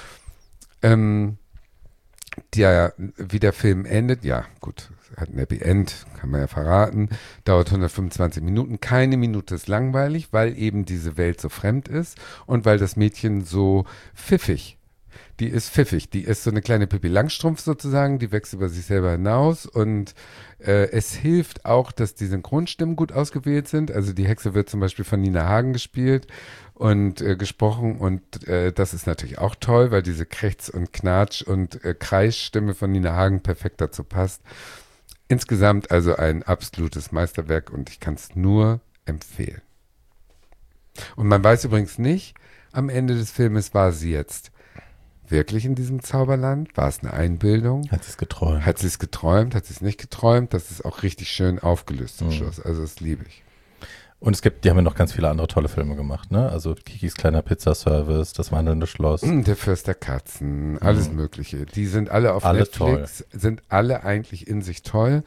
A: Ähm, Ja, wie der Film endet, ja gut, hat ein Happy End, kann man ja verraten, dauert hundertfünfundzwanzig Minuten, keine Minute ist langweilig, weil eben diese Welt so fremd ist und weil das Mädchen so pfiffig, Die ist pfiffig. Die ist so eine kleine Pippi Langstrumpf sozusagen. Die wächst über sich selber hinaus. Und äh, es hilft auch, dass die Synchronstimmen gut ausgewählt sind. Also die Hexe wird zum Beispiel von Nina Hagen gespielt und äh, gesprochen. Und äh, das ist natürlich auch toll, weil diese Krächz- und Knatsch- und äh, Kreischstimme von Nina Hagen perfekt dazu passt. Insgesamt also ein absolutes Meisterwerk und ich kann es nur empfehlen. Und man weiß übrigens nicht, am Ende des Filmes, war sie jetzt wirklich in diesem Zauberland? War es eine Einbildung?
C: Hat sie es geträumt?
A: Hat sie es geträumt? Hat sie es nicht geträumt? Das ist auch richtig schön aufgelöst zum
C: Mhm.
A: Schluss. Also das liebe ich.
C: Und es gibt, die haben ja noch ganz viele andere tolle Filme gemacht, ne? Also Kikis kleiner Pizzaservice, Das wandelnde Schloss.
A: Der Fürst der Katzen, alles
C: Mhm.
A: Mögliche. Die sind alle auf
C: Alle
A: Netflix, sind alle eigentlich in sich toll.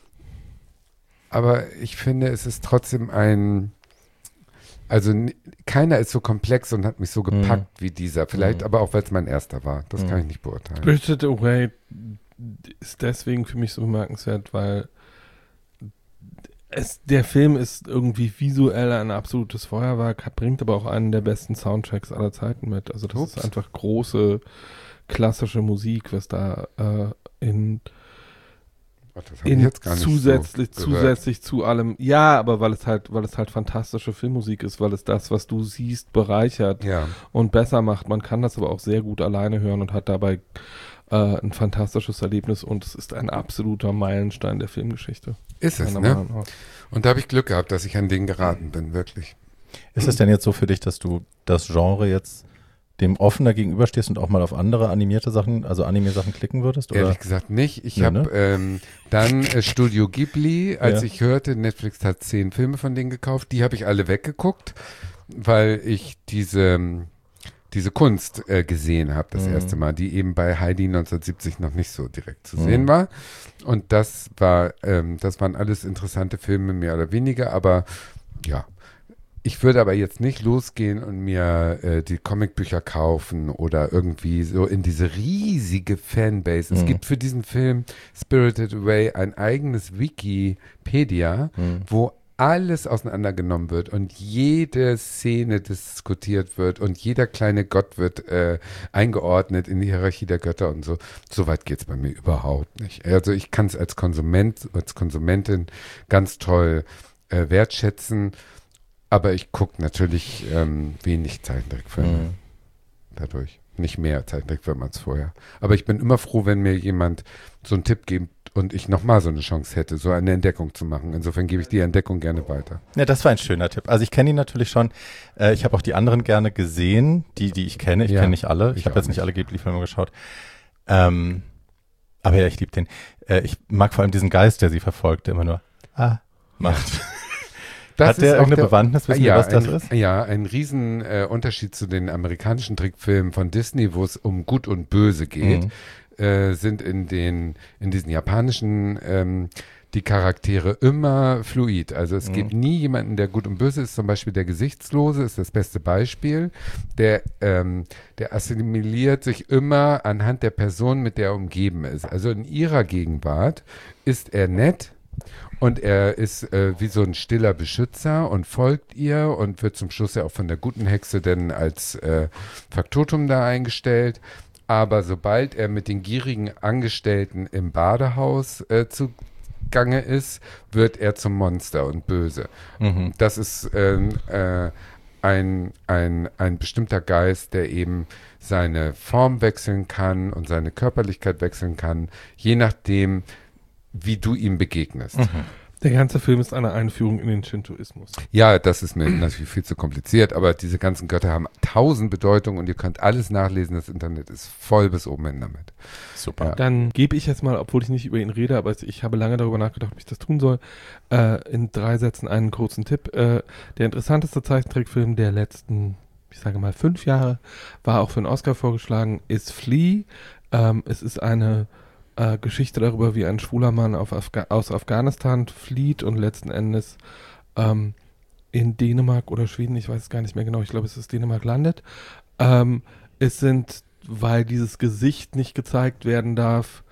A: Aber ich finde, es ist trotzdem ein, also n- keiner ist so komplex und hat mich so gepackt wie dieser. Vielleicht
C: Mhm.
A: aber auch, weil es mein erster war. Das
C: Mhm.
A: kann ich nicht beurteilen.
B: Spirited Away ist deswegen für mich so bemerkenswert, weil es, der Film ist irgendwie visuell ein absolutes Feuerwerk, hat, bringt aber auch einen der besten Soundtracks aller Zeiten mit. Also das
A: Ups.
B: ist einfach große klassische Musik, was da äh, in,
A: Ach, das hab ich
B: in
A: jetzt gar nicht
B: zusätzlich
A: so gehört.
B: zusätzlich zu allem. Ja, aber weil es halt, weil es halt fantastische Filmmusik ist, weil es das, was du siehst, bereichert
A: Ja,
B: und besser macht. Man kann das aber auch sehr gut alleine hören und hat dabei äh, ein fantastisches Erlebnis und es ist ein absoluter Meilenstein der Filmgeschichte.
A: ist es,
B: meiner
A: ne?
B: Meinung nach.
A: Und da habe ich Glück gehabt, dass ich an den geraten bin, wirklich.
C: Ist es denn jetzt so für dich, dass du das Genre jetzt dem offener gegenüberstehst und auch mal auf andere animierte Sachen, also Anime-Sachen klicken würdest? Oder?
A: Ehrlich gesagt nicht. Ich
C: Nee,
A: habe
C: ne?
A: ähm, dann äh, Studio Ghibli, als
C: Ja.
A: ich hörte, Netflix hat zehn Filme von denen gekauft, die habe ich alle weggeguckt, weil ich diese, diese Kunst äh, gesehen habe das
C: Mhm.
A: erste Mal, die eben bei Heidi neunzehnhundertsiebzig noch nicht so direkt zu
C: Mhm.
A: sehen war. Und das war, ähm, das waren alles interessante Filme, mehr oder weniger, aber ja. Ich würde aber jetzt nicht losgehen und mir äh, die Comicbücher kaufen oder irgendwie so in diese riesige Fanbase. Es
C: Mhm.
A: gibt für diesen Film Spirited Away ein eigenes Wikipedia,
C: Mhm.
A: wo alles auseinandergenommen wird und jede Szene diskutiert wird und jeder kleine Gott wird äh, eingeordnet in die Hierarchie der Götter und so. So weit geht es bei mir überhaupt nicht. Also ich kann es als Konsument, als Konsumentin ganz toll äh, wertschätzen. Aber ich gucke natürlich ähm, wenig Zeichentrickfilme
C: Mhm.
A: dadurch. Nicht mehr Zeichentrickfilme als vorher. Aber ich bin immer froh, wenn mir jemand so einen Tipp gibt und ich nochmal so eine Chance hätte, so eine Entdeckung zu machen. Insofern gebe ich die Entdeckung gerne weiter.
C: Ja, das war ein schöner Tipp. Also ich kenne ihn natürlich schon. Äh, ich habe auch die anderen gerne gesehen, die, die ich kenne. Ich
A: Ja,
C: kenne nicht alle. Ich,
A: ich
C: habe
A: auch
C: jetzt nicht
A: nicht.
C: alle Ghibli-Filme geschaut. Ähm, aber ja, ich liebe den. Äh, ich mag vor allem diesen Geist, der sie verfolgt, der immer nur ah macht.
A: Das
C: Hat der
A: ist auch
C: irgendeine Bewandtnis? Wissen
A: ja,
C: wir, was das
A: ein,
C: ist?
A: Ja, ein riesen äh, Unterschied zu den amerikanischen Trickfilmen von Disney, wo es um Gut und Böse geht,
C: Mhm.
A: äh, sind in den in diesen japanischen ähm, die Charaktere immer fluid. Also es
C: Mhm.
A: gibt nie jemanden, der gut und böse ist. Zum Beispiel der Gesichtslose ist das beste Beispiel. Der, ähm, der assimiliert sich immer anhand der Person, mit der er umgeben ist. Also in ihrer Gegenwart ist er nett und er ist äh, wie so ein stiller Beschützer und folgt ihr und wird zum Schluss ja auch von der guten Hexe denn als äh, Faktotum da eingestellt. Aber sobald er mit den gierigen Angestellten im Badehaus äh, zugange ist, wird er zum Monster und böse.
C: Mhm.
A: Das ist ähm, äh, ein, ein, ein bestimmter Geist, der eben seine Form wechseln kann und seine Körperlichkeit wechseln kann, je nachdem, wie du ihm begegnest.
C: Mhm.
B: Der ganze Film ist eine Einführung in den Shintoismus.
A: Ja, das ist mir natürlich viel zu kompliziert, aber diese ganzen Götter haben tausend Bedeutungen und ihr könnt alles nachlesen. Das Internet ist voll bis oben hin damit.
C: Super.
A: Ja.
B: Dann gebe ich jetzt mal, obwohl ich nicht über ihn rede, aber ich habe lange darüber nachgedacht, ob ich das tun soll, äh, in drei Sätzen einen kurzen Tipp. Äh, der interessanteste Zeichentrickfilm der letzten, ich sage mal, fünf Jahre, war auch für einen Oscar vorgeschlagen, ist Flea. Ähm, es ist eine äh, Geschichte darüber, wie ein schwuler Mann auf Afga- aus Afghanistan flieht und letzten Endes ähm, in Dänemark oder Schweden, ich weiß es gar nicht mehr genau, ich glaube, es ist Dänemark landet. Ähm, es sind, weil dieses Gesicht nicht gezeigt werden darf,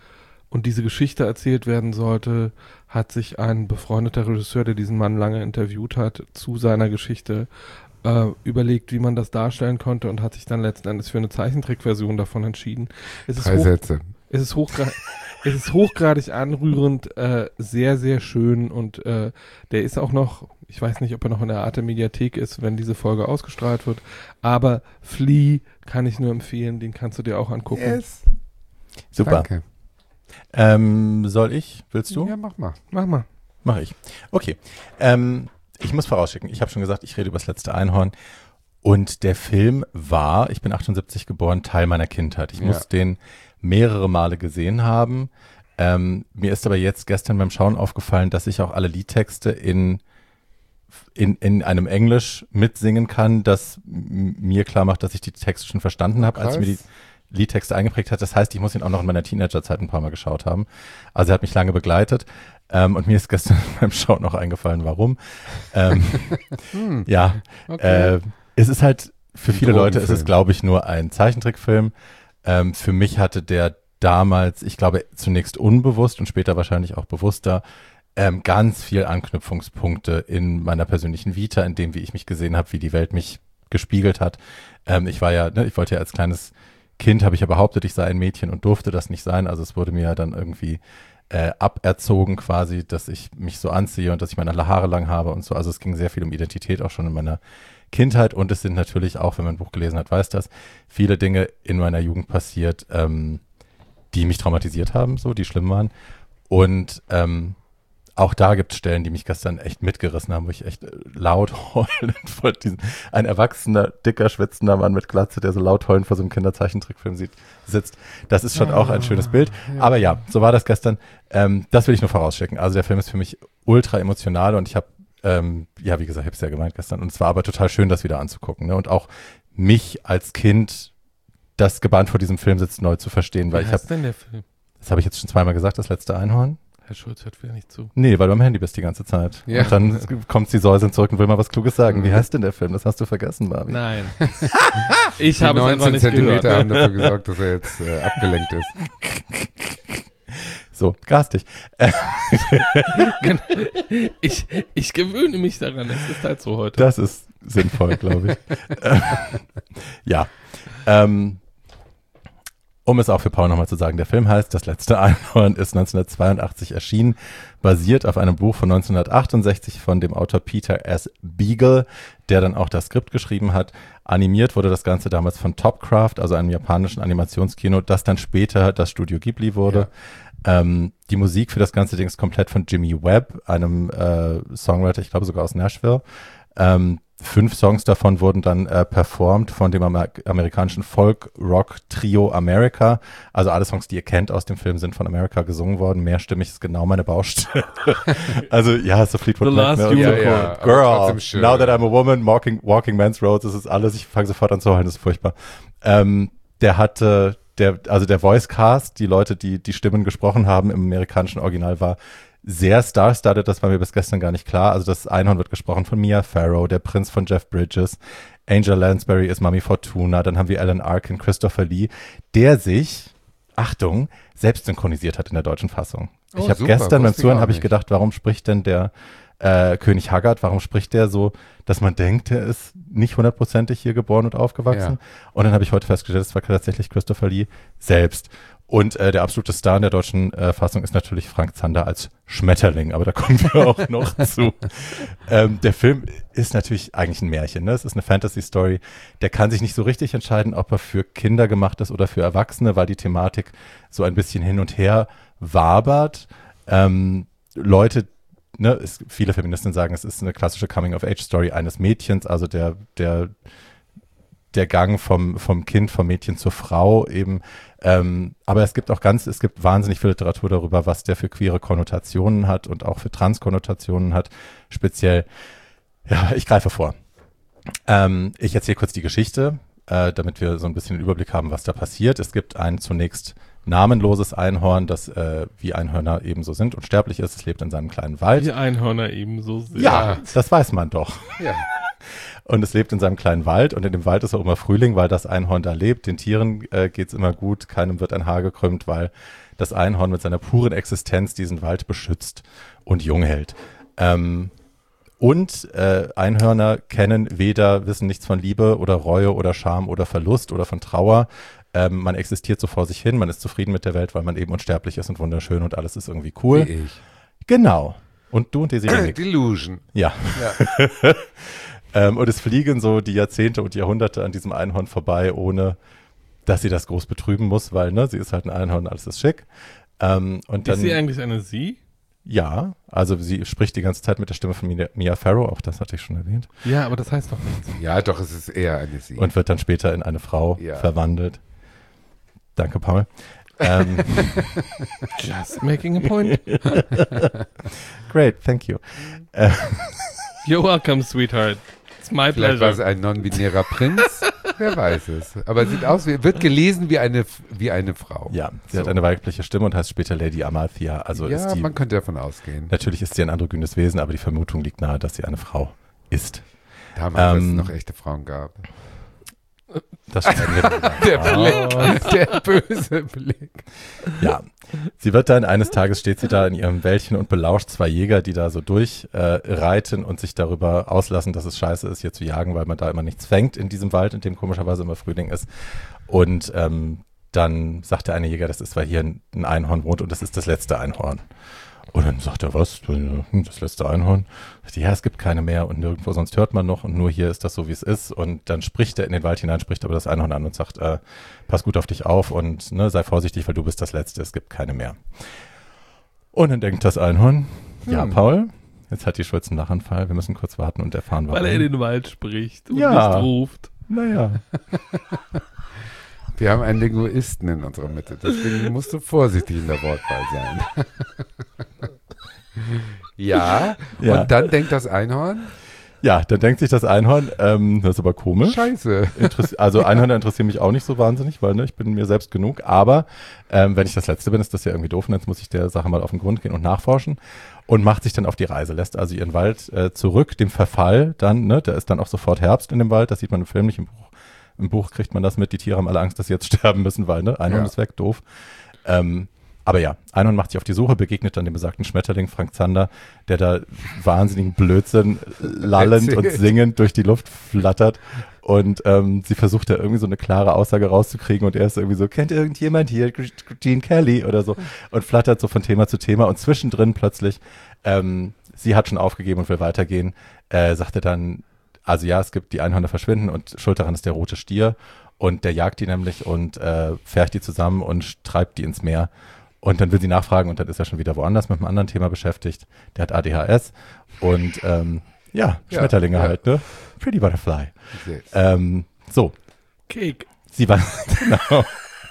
B: und diese Geschichte erzählt werden sollte, hat sich ein befreundeter Regisseur, der diesen Mann lange interviewt hat, zu seiner Geschichte äh, überlegt, wie man das darstellen konnte und hat sich dann letzten Endes für eine Zeichentrickversion davon entschieden. Es ist
A: Drei
B: hoch,
A: Sätze.
B: Es ist, hochgra- es ist hochgradig anrührend, äh, sehr, sehr schön und äh, der ist auch noch, ich weiß nicht, ob er noch in der Arte Mediathek ist, wenn diese Folge ausgestrahlt wird, aber Flea kann ich nur empfehlen, den kannst du dir auch angucken.
A: Yes.
C: Super.
A: Danke.
C: Ähm, soll ich? Willst du?
A: Ja, mach mal.
B: Mach mal.
C: Mach ich. Okay. Ähm, ich muss vorausschicken, ich habe schon gesagt, ich rede über das letzte Einhorn. Und der Film war, ich bin achtundsiebzig geboren, Teil meiner Kindheit. Ich
A: Ja.
C: muss den mehrere Male gesehen haben. Ähm, mir ist aber jetzt gestern beim Schauen aufgefallen, dass ich auch alle Liedtexte in, in, in einem Englisch mitsingen kann, das m- mir klar macht, dass ich die Texte schon verstanden habe, als ich mir die Liedtexte eingeprägt hat. Das heißt, ich muss ihn auch noch in meiner Teenagerzeit ein paar Mal geschaut haben. Also er hat mich lange begleitet. Ähm, und mir ist gestern beim Schauen noch eingefallen, warum. Ähm,
A: Hm.
C: ja,
A: Okay.
C: äh, es ist halt, für
A: Ein
C: viele Leute ist es,
A: Drogenfilm.
C: glaube ich, nur ein Zeichentrickfilm. Ähm, für mich hatte der damals, ich glaube, zunächst unbewusst und später wahrscheinlich auch bewusster, ähm, ganz viel Anknüpfungspunkte in meiner persönlichen Vita, in dem, wie ich mich gesehen habe, wie die Welt mich gespiegelt hat. Ähm, ich war ja, ne, ich wollte ja als kleines Kind, habe ich ja behauptet, ich sei ein Mädchen und durfte das nicht sein. Also es wurde mir ja dann irgendwie äh, aberzogen quasi, dass ich mich so anziehe und dass ich meine Haare lang habe und so. Also es ging sehr viel um Identität auch schon in meiner Kindheit und es sind natürlich auch, wenn man ein Buch gelesen hat, weiß das, viele Dinge in meiner Jugend passiert, ähm, die mich traumatisiert haben, so, die schlimm waren. Und ähm, auch da gibt es Stellen, die mich gestern echt mitgerissen haben, wo ich echt äh, laut heulend vor diesem, ein erwachsener, dicker, schwitzender Mann mit Glatze, der so laut heulend vor so einem Kinderzeichentrickfilm sieht, sitzt. Das ist schon auch ein schönes Bild. Aber ja, so war das gestern. Ähm, das will ich nur vorausschicken. Also der Film ist für mich ultra emotional und ich habe, ähm, ja, wie gesagt, ich habe es ja gemeint gestern. Und es war aber total schön, das wieder anzugucken. Ne? Und auch mich als Kind, das gebannt vor diesem Film sitzt, neu zu verstehen. Weil
B: Wie
C: ich habe,
B: heißt denn der Film?
C: das habe ich jetzt schon zweimal gesagt, das letzte Einhorn.
B: Herr Schulz hört wieder nicht zu.
C: Nee, weil du am Handy bist die ganze Zeit.
A: Ja.
C: Und dann kommt die Säuseln zurück und will mal was Kluges sagen. Wie heißt denn der Film? Das hast du vergessen, Barbie.
B: Nein. ich
A: Die
B: habe es einfach
A: neunzehn
B: nicht
A: Zentimeter
B: gehört.
A: haben dafür gesorgt, dass er jetzt äh, abgelenkt ist.
C: So, garstig.
B: ich, ich gewöhne mich daran. Es ist halt so heute.
C: Das ist sinnvoll, glaube ich. Ähm, ja. Ähm, um es auch für Paul nochmal zu sagen, der Film heißt Das letzte Einhorn, ist neunzehnhundertzweiundachtzig erschienen, basiert auf einem Buch von neunzehnhundertachtundsechzig von dem Autor Peter S. Beagle, der dann auch das Skript geschrieben hat. Animiert wurde das Ganze damals von Topcraft, also einem japanischen Animationskino, das dann später das Studio Ghibli wurde. Ähm, die Musik für das ganze Ding ist komplett von Jimmy Webb, einem äh, Songwriter, ich glaube sogar aus Nashville. Ähm, fünf Songs davon wurden dann äh, performt von dem Amer- amerikanischen Folk-Rock-Trio America. Also alle Songs, die ihr kennt aus dem Film, sind von America gesungen worden. Mehrstimmig ist genau meine Baustelle. Also ja, so Fleetwood
B: The
C: Mac.
B: Last
C: ne?
B: Unicorn.
A: Ja, ja, aber
C: Girl,
A: trotzdem schön.
C: now that I'm a woman, walking, walking men's roads, das ist alles. Ich fange sofort an zu heulen, das ist furchtbar. Ähm, der hatte, der, also der Voice-Cast, die Leute, die die Stimmen gesprochen haben im amerikanischen Original, war sehr star-studded, das war mir bis gestern gar nicht klar. Also das Einhorn wird gesprochen von Mia Farrow, der Prinz von Jeff Bridges, Angel Lansbury ist Mami Fortuna, dann haben wir Alan Arkin, Christopher Lee, der sich, Achtung, selbst synchronisiert hat in der deutschen Fassung.
A: Oh,
C: ich habe
A: super,
C: gestern beim
A: wusste ich
C: Zuhören
A: auch
C: habe ich
A: nicht.
C: gedacht, warum spricht denn der äh, König Haggard, warum spricht der so, dass man denkt, der ist nicht hundertprozentig hier geboren und aufgewachsen?
A: Ja.
C: Und dann habe ich heute festgestellt, es war tatsächlich Christopher Lee selbst. Und äh, der absolute Star in der deutschen äh, Fassung ist natürlich Frank Zander als Schmetterling, aber da kommen wir auch noch zu. Ähm, der Film ist natürlich eigentlich ein Märchen, ne? Es ist eine Fantasy-Story. Der kann sich nicht so richtig entscheiden, ob er für Kinder gemacht ist oder für Erwachsene, weil die Thematik so ein bisschen hin und her wabert. Ähm, Leute, ne, es, viele Feministen sagen, es ist eine klassische Coming-of-Age-Story eines Mädchens, also der, der der Gang vom, vom Kind, vom Mädchen zur Frau eben. Ähm, aber es gibt auch ganz, es gibt wahnsinnig viel Literatur darüber, was der für queere Konnotationen hat und auch für Trans-Konnotationen hat. Speziell, ja, ich greife vor. Ähm, ich erzähle kurz die Geschichte, äh, damit wir so ein bisschen den Überblick haben, was da passiert. Es gibt ein zunächst namenloses Einhorn, das äh, wie Einhörner ebenso sind und sterblich ist. Es lebt in seinem kleinen Wald.
B: Die Einhörner ebenso sehr.
C: Ja, das weiß man doch.
A: Ja.
C: Und es lebt in seinem kleinen Wald und in dem Wald ist auch immer Frühling, weil das Einhorn da lebt. Den Tieren äh, geht's immer gut, keinem wird ein Haar gekrümmt, weil das Einhorn mit seiner puren Existenz diesen Wald beschützt und jung hält. Ähm, und äh, Einhörner kennen weder, wissen nichts von Liebe oder Reue oder Scham oder Verlust oder von Trauer. Ähm, man existiert so vor sich hin, man ist zufrieden mit der Welt, weil man eben unsterblich ist und wunderschön und alles ist irgendwie cool.
A: Wie ich.
C: Genau. Und du und Desiree.
A: Delusion.
C: Ja.
A: Ja.
C: ähm, und es fliegen so die Jahrzehnte und Jahrhunderte an diesem Einhorn vorbei, ohne dass sie das groß betrüben muss, weil ne, sie ist halt ein Einhorn, alles ist schick. Ähm, und dann,
B: ist sie eigentlich eine Sie?
C: Ja, also sie spricht die ganze Zeit mit der Stimme von Mia, Mia Farrow, auch das hatte ich schon erwähnt.
B: Ja, aber das heißt doch nichts.
A: Ja, doch, es ist eher eine Sie.
C: Und wird dann später in eine Frau
A: Ja.
C: verwandelt. Danke, Paul. ähm,
B: Just making a point.
C: great, thank you. Äh,
B: You're welcome, sweetheart. It's my
A: Vielleicht war es
B: pleasure.
A: ein non-binärer Prinz. Wer weiß es. Aber sieht aus, wie, wird gelesen wie eine, wie eine Frau.
C: ja, sie
A: So.
C: hat eine weibliche Stimme und heißt später Lady Amalthea. Also
A: ja,
C: ist die,
A: man könnte davon ausgehen.
C: natürlich ist sie ein androgynes Wesen, aber die Vermutung liegt nahe, dass sie eine Frau ist.
A: Damals, als es
C: Ähm,
A: noch echte Frauen gab.
C: Das schneiden wir dann
A: Der
C: raus.
A: Blick, der böse Blick.
C: Ja, sie wird dann, eines Tages steht sie da in ihrem Wäldchen und belauscht zwei Jäger, die da so durchreiten äh, reiten und sich darüber auslassen, dass es scheiße ist, hier zu jagen, weil man da immer nichts fängt in diesem Wald, in dem komischerweise immer Frühling ist. Und ähm, dann sagt der eine Jäger, das ist, weil hier ein, ein Einhorn wohnt und das ist das letzte Einhorn. Und dann sagt er, was? Hm, das letzte Einhorn? Ja, es gibt keine mehr und nirgendwo sonst hört man noch und nur hier ist das so, wie es ist. Und dann spricht er in den Wald hinein, spricht aber das Einhorn an und sagt, äh, pass gut auf dich auf und ne, sei vorsichtig, weil du bist das Letzte, es gibt keine mehr. Und dann denkt das Einhorn, ja,
A: Hm.
C: Paul, jetzt hat die Schulz einen Lachanfall, wir müssen kurz warten und erfahren, warum.
B: Weil er in den Wald spricht und
C: Ja.
B: nicht ruft.
C: Naja,
A: Wir haben einen Linguisten in unserer Mitte, deswegen musst du vorsichtig in der Wortwahl sein. ja,
C: Ja.
A: und dann denkt das Einhorn,
C: ja, dann denkt sich das Einhorn, ähm, das ist aber komisch.
A: scheiße.
C: Interess- also Einhörner interessieren mich auch nicht so wahnsinnig, weil ne, ich bin mir selbst genug. Aber ähm, wenn ich das Letzte bin, ist das ja irgendwie doof. Und jetzt muss ich der Sache mal auf den Grund gehen und nachforschen. Und macht sich dann auf die Reise, lässt also ihren Wald äh, zurück, dem Verfall dann, ne, da ist dann auch sofort Herbst in dem Wald, das sieht man im Film nicht, im Buch, im Buch kriegt man das mit, die Tiere haben alle Angst, dass sie jetzt sterben müssen, weil ne, Einhorn
A: Ja.
C: ist weg, doof. Ähm, aber ja, Einhorn macht sich auf die Suche, begegnet dann dem besagten Schmetterling Frank Zander, der da wahnsinnigen Blödsinn lallend und
A: Erzählt.
C: singend durch die Luft flattert. Und ähm, sie versucht da irgendwie so eine klare Aussage rauszukriegen und er ist irgendwie so, kennt irgendjemand hier Gene Kelly oder so und flattert so von Thema zu Thema und zwischendrin plötzlich, ähm, sie hat schon aufgegeben und will weitergehen, äh, sagt er dann, also ja, es gibt die Einhörner verschwinden und schuld daran ist der rote Stier und der jagt die nämlich und äh, fährt die zusammen und treibt die ins Meer. Und dann will sie nachfragen und dann ist er schon wieder woanders mit einem anderen Thema beschäftigt. Der hat A D H S und ähm, ja,
A: Ja,
C: Schmetterlinge
A: ja.
C: halt, ne? Pretty Butterfly.
A: Yes.
C: Ähm, so,
B: Cake.
C: sie weiß, genau.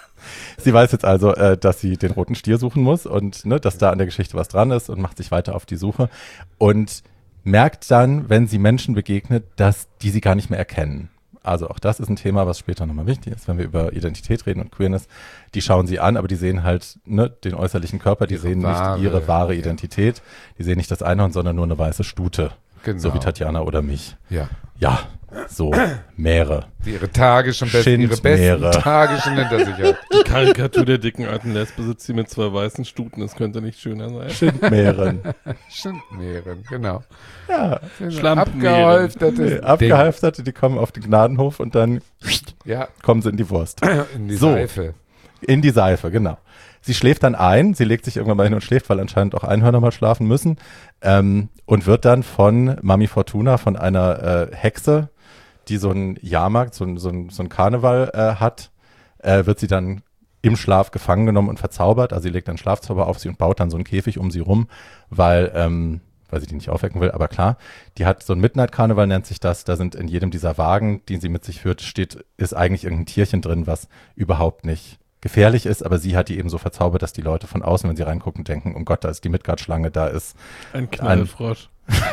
C: Sie weiß jetzt also, äh, dass sie den roten Stier suchen muss und ne, dass da an der Geschichte was dran ist und macht sich weiter auf die Suche und merkt dann, wenn sie Menschen begegnet, dass die sie gar nicht mehr erkennen. Also auch das ist ein Thema, was später nochmal wichtig ist, wenn wir über Identität reden und Queerness. Die schauen sie an, aber die sehen halt ne, den äußerlichen Körper, die
A: Ihre
C: sehen
A: wahre,
C: nicht ihre wahre
A: ja.
C: Identität. Die sehen nicht das Einhorn, sondern nur eine weiße Stute.
A: Genau.
C: So wie Tatjana oder mich.
A: Ja.
C: Ja, so, Meere.
A: Die ihre Tage schon besten, ihre besten
C: Schindmeere.
A: Tage schon hinter sich hat.
B: Die Karikatur der dicken alten Lesbe sitzt hier mit zwei weißen Stuten. Das könnte nicht schöner sein.
C: Schindmeeren.
A: Schindmeeren, genau.
C: Ja,
B: Schlampenmeeren.
A: Abgehalftertes
C: nee, Abgehalfterte, die kommen auf den Gnadenhof und dann
A: Ding. Ja,
C: kommen sie in die Wurst.
A: in die
C: So.
A: Seife.
C: In die Seife, genau. Sie schläft dann ein, sie legt sich irgendwann mal hin und schläft, weil anscheinend auch Einhörner mal schlafen müssen ähm, und wird dann von Mami Fortuna, von einer äh, Hexe, die so einen Jahrmarkt, so, ein- so, ein- so einen Karneval äh, hat, äh, wird sie dann im Schlaf gefangen genommen und verzaubert. Also sie legt einen Schlafzauber auf sie und baut dann so einen Käfig um sie rum, weil, ähm, weil sie die nicht aufwecken will. Aber klar, die hat so ein Midnight-Karneval, nennt sich das. Da sind in jedem dieser Wagen, die sie mit sich führt, steht, ist eigentlich irgendein Tierchen drin, was überhaupt nicht gefährlich ist, aber sie hat die eben so verzaubert, dass die Leute von außen, wenn sie reingucken, denken, um Gott, da ist die Midgard-Schlange, da ist
B: Ein Knallfrosch.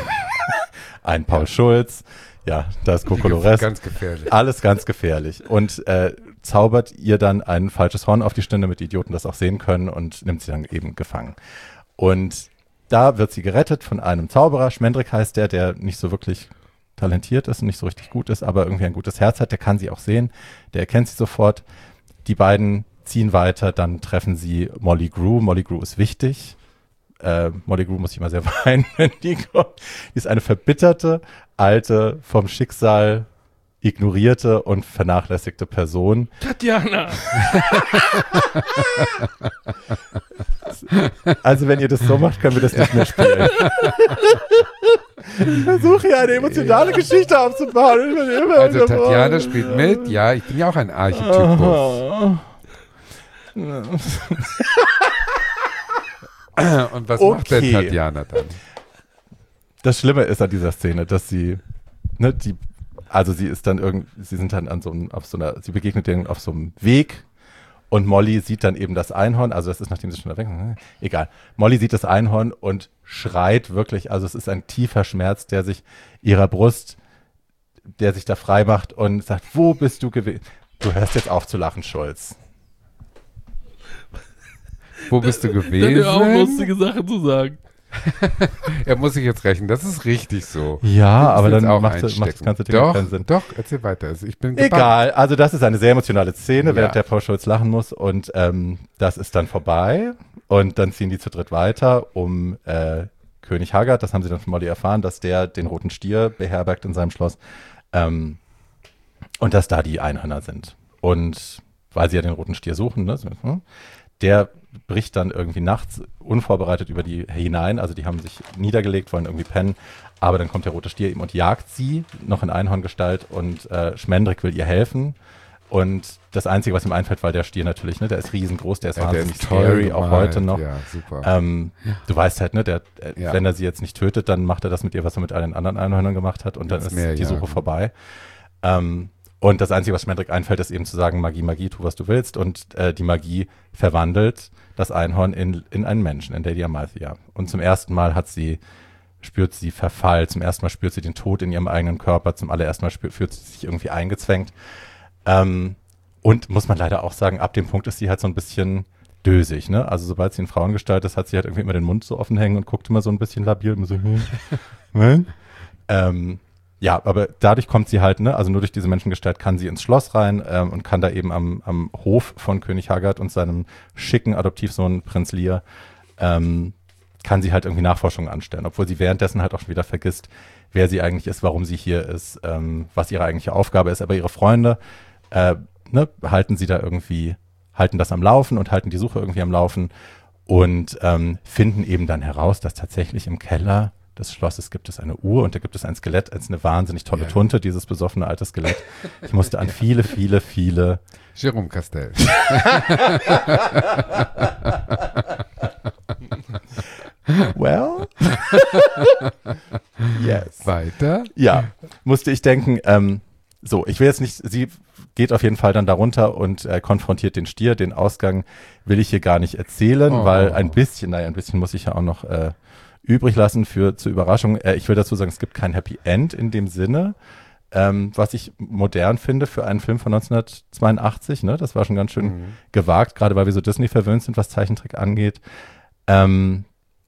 C: ein Paul Schulz, ja, da ist Kokolores,
A: Ganz gefährlich.
C: alles ganz gefährlich und äh, zaubert ihr dann ein falsches Horn auf die Stirn, damit die Idioten das auch sehen können und nimmt sie dann eben gefangen. Und da wird sie gerettet von einem Zauberer, Schmendrick heißt der, der nicht so wirklich talentiert ist und nicht so richtig gut ist, aber irgendwie ein gutes Herz hat, der kann sie auch sehen, der erkennt sie sofort. Die beiden ziehen weiter, dann treffen sie Molly Grew. Molly Grew ist wichtig. Äh, Molly Grew muss ich immer sehr weinen, wenn die kommt. Die ist eine verbitterte, alte, vom Schicksal ignorierte und vernachlässigte Person.
B: Tatjana!
C: Also wenn ihr das so macht, können wir das nicht mehr spielen. Ich versuche hier eine emotionale ja. Geschichte aufzubauen.
A: Also Tatjana spielt mit. Ja, ich bin ja auch ein Archetypus. Und was
C: okay.
A: macht denn Tatjana dann?
C: Das Schlimme ist an dieser Szene, dass sie, ne, die, also sie ist dann irgendwie, sie sind dann an so einem, auf so einer, sie begegnet denen auf so einem Weg und Molly sieht dann eben das Einhorn, also das ist, nachdem sie schon da weg, egal. Molly sieht das Einhorn und schreit wirklich, also es ist ein tiefer Schmerz, der sich ihrer Brust, der sich da frei macht und sagt, wo bist du gewesen? Du hörst jetzt auf zu lachen, Schulz.
A: Wo bist du gewesen?
B: Dann auch lustige Sachen zu sagen.
A: Er muss sich jetzt rächen, das ist richtig so.
C: Ja, aber dann
A: auch
C: macht, macht das ganze Ding
A: doch,
C: keinen Sinn.
A: Doch, erzähl weiter. Also ich bin
C: Egal, also das ist eine sehr emotionale Szene,
A: ja.
C: während der Paul Schulz lachen muss und ähm, das ist dann vorbei und dann ziehen die zu dritt weiter, um äh, König Haggard, das haben sie dann von Molly erfahren, dass der den roten Stier beherbergt in seinem Schloss ähm, und dass da die Einhörner sind. Und weil sie ja den roten Stier suchen, ne, der bricht dann irgendwie nachts unvorbereitet über die hinein, also die haben sich niedergelegt, wollen irgendwie pennen, aber dann kommt der rote Stier eben und jagt sie, noch in Einhorngestalt und äh, Schmendrick will ihr helfen und das Einzige, was ihm einfällt, weil der Stier natürlich, ne, der ist riesengroß, der ist
A: ja,
C: wahnsinnig
A: der ist
C: scary, auch heute noch.
A: Ja, super.
C: Ähm, ja. Du weißt halt, ne, der, äh,
A: ja.
C: wenn er sie jetzt nicht tötet, dann macht er das mit ihr, was er mit allen anderen Einhörnern gemacht hat und dann
A: jetzt
C: ist
A: mehr,
C: die Suche
A: ja.
C: vorbei. Ähm, Und das Einzige, was Schmendrick einfällt, ist eben zu sagen, Magie, Magie, tu, was du willst. Und äh, die Magie verwandelt das Einhorn in, in einen Menschen, in Lady Amalthea. Und zum ersten Mal hat sie, spürt sie Verfall, zum ersten Mal spürt sie den Tod in ihrem eigenen Körper, zum allerersten Mal spürt, fühlt sie sich irgendwie eingezwängt. Ähm, und muss man leider auch sagen, ab dem Punkt ist sie halt so ein bisschen dösig, ne? Also sobald sie in Frauengestalt ist, hat sie halt irgendwie immer den Mund so offen hängen und guckt immer so ein bisschen labil, immer so, hm, hm. ähm, Ja, aber dadurch kommt sie halt, ne, also nur durch diese Menschengestalt kann sie ins Schloss rein ähm, und kann da eben am, am Hof von König Haggard und seinem schicken Adoptivsohn Prinz Lear, ähm, kann sie halt irgendwie Nachforschungen anstellen, obwohl sie währenddessen halt auch schon wieder vergisst, wer sie eigentlich ist, warum sie hier ist, ähm, was ihre eigentliche Aufgabe ist. Aber ihre Freunde, äh, ne, halten sie da irgendwie, halten das am Laufen und halten die Suche irgendwie am Laufen und ähm, finden eben dann heraus, dass tatsächlich im Keller des Schlosses gibt es eine Uhr und da gibt es ein Skelett, als eine wahnsinnig tolle ja. Tunte, dieses besoffene alte Skelett. Ich musste an viele, viele, viele...
A: Jérôme Castel.
C: Well? Yes.
A: Weiter?
C: Ja, musste ich denken, ähm, so, ich will jetzt nicht, sie geht auf jeden Fall dann darunter und äh, konfrontiert den Stier. Den Ausgang will ich hier gar nicht erzählen, oh. weil ein bisschen, naja, ein bisschen muss ich ja auch noch... Äh, übrig lassen für zur Überraschung. Äh, ich will dazu sagen, es gibt kein Happy End in dem Sinne, ähm, was ich modern finde für einen Film von neunzehnhundertzweiundachtzig. Ne? Das war schon ganz schön mhm. gewagt, gerade weil wir so Disney verwöhnt sind, was Zeichentrick angeht. Ähm,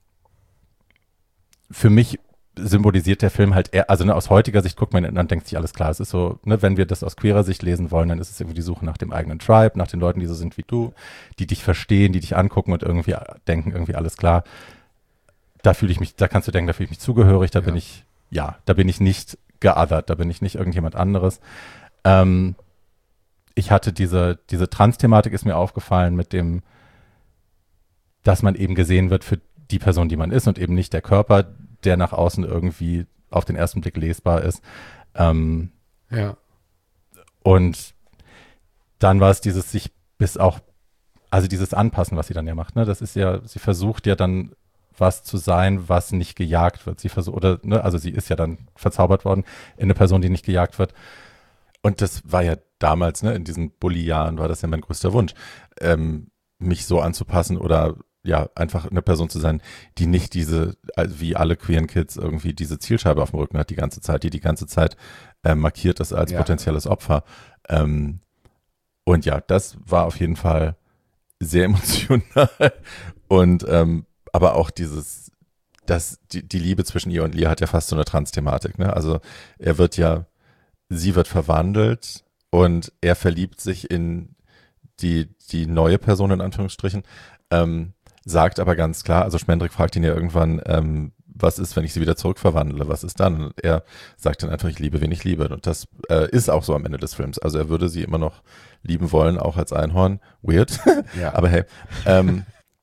C: für mich symbolisiert der Film halt eher, also ne, aus heutiger Sicht guckt man und dann denkt sich alles klar. Es ist so, ne, wenn wir das aus queerer Sicht lesen wollen, dann ist es irgendwie die Suche nach dem eigenen Tribe, nach den Leuten, die so sind wie du, die dich verstehen, die dich angucken und irgendwie denken, irgendwie alles klar. Da fühle ich mich, da kannst du denken, da fühle ich mich zugehörig, da ja. bin ich, ja, da bin ich nicht geothert, da bin ich nicht irgendjemand anderes. Ähm, ich hatte diese, diese Trans-Thematik ist mir aufgefallen mit dem, dass man eben gesehen wird für die Person, die man ist und eben nicht der Körper, der nach außen irgendwie auf den ersten Blick lesbar ist. Ähm,
A: ja.
C: Und dann war es dieses sich bis auch, also dieses Anpassen, was sie dann ja macht, ne, das ist ja, sie versucht ja dann was zu sein, was nicht gejagt wird. Sie versucht, oder, ne, also sie ist ja dann verzaubert worden in eine Person, die nicht gejagt wird. Und das war ja damals, ne, in diesen Bulli-Jahren war das ja mein größter Wunsch, ähm, mich so anzupassen oder ja, einfach eine Person zu sein, die nicht diese, also wie alle queeren Kids irgendwie diese Zielscheibe auf dem Rücken hat die ganze Zeit, die die ganze Zeit äh, markiert ist als ja. potenzielles Opfer. Ähm, und ja, das war auf jeden Fall sehr emotional und ähm, aber auch dieses, dass die, die Liebe zwischen ihr und Lia hat ja fast so eine Trans-Thematik, ne? Also er wird ja, sie wird verwandelt und er verliebt sich in die, die neue Person in Anführungsstrichen, ähm, sagt aber ganz klar, also Schmendrick fragt ihn ja irgendwann, ähm, was ist, wenn ich sie wieder zurückverwandle, was ist dann? Und er sagt dann einfach, ich liebe, wen ich liebe. Und das äh, ist auch so am Ende des Films. Also er würde sie immer noch lieben wollen, auch als Einhorn. Weird,
A: Ja.
C: aber hey. Ähm,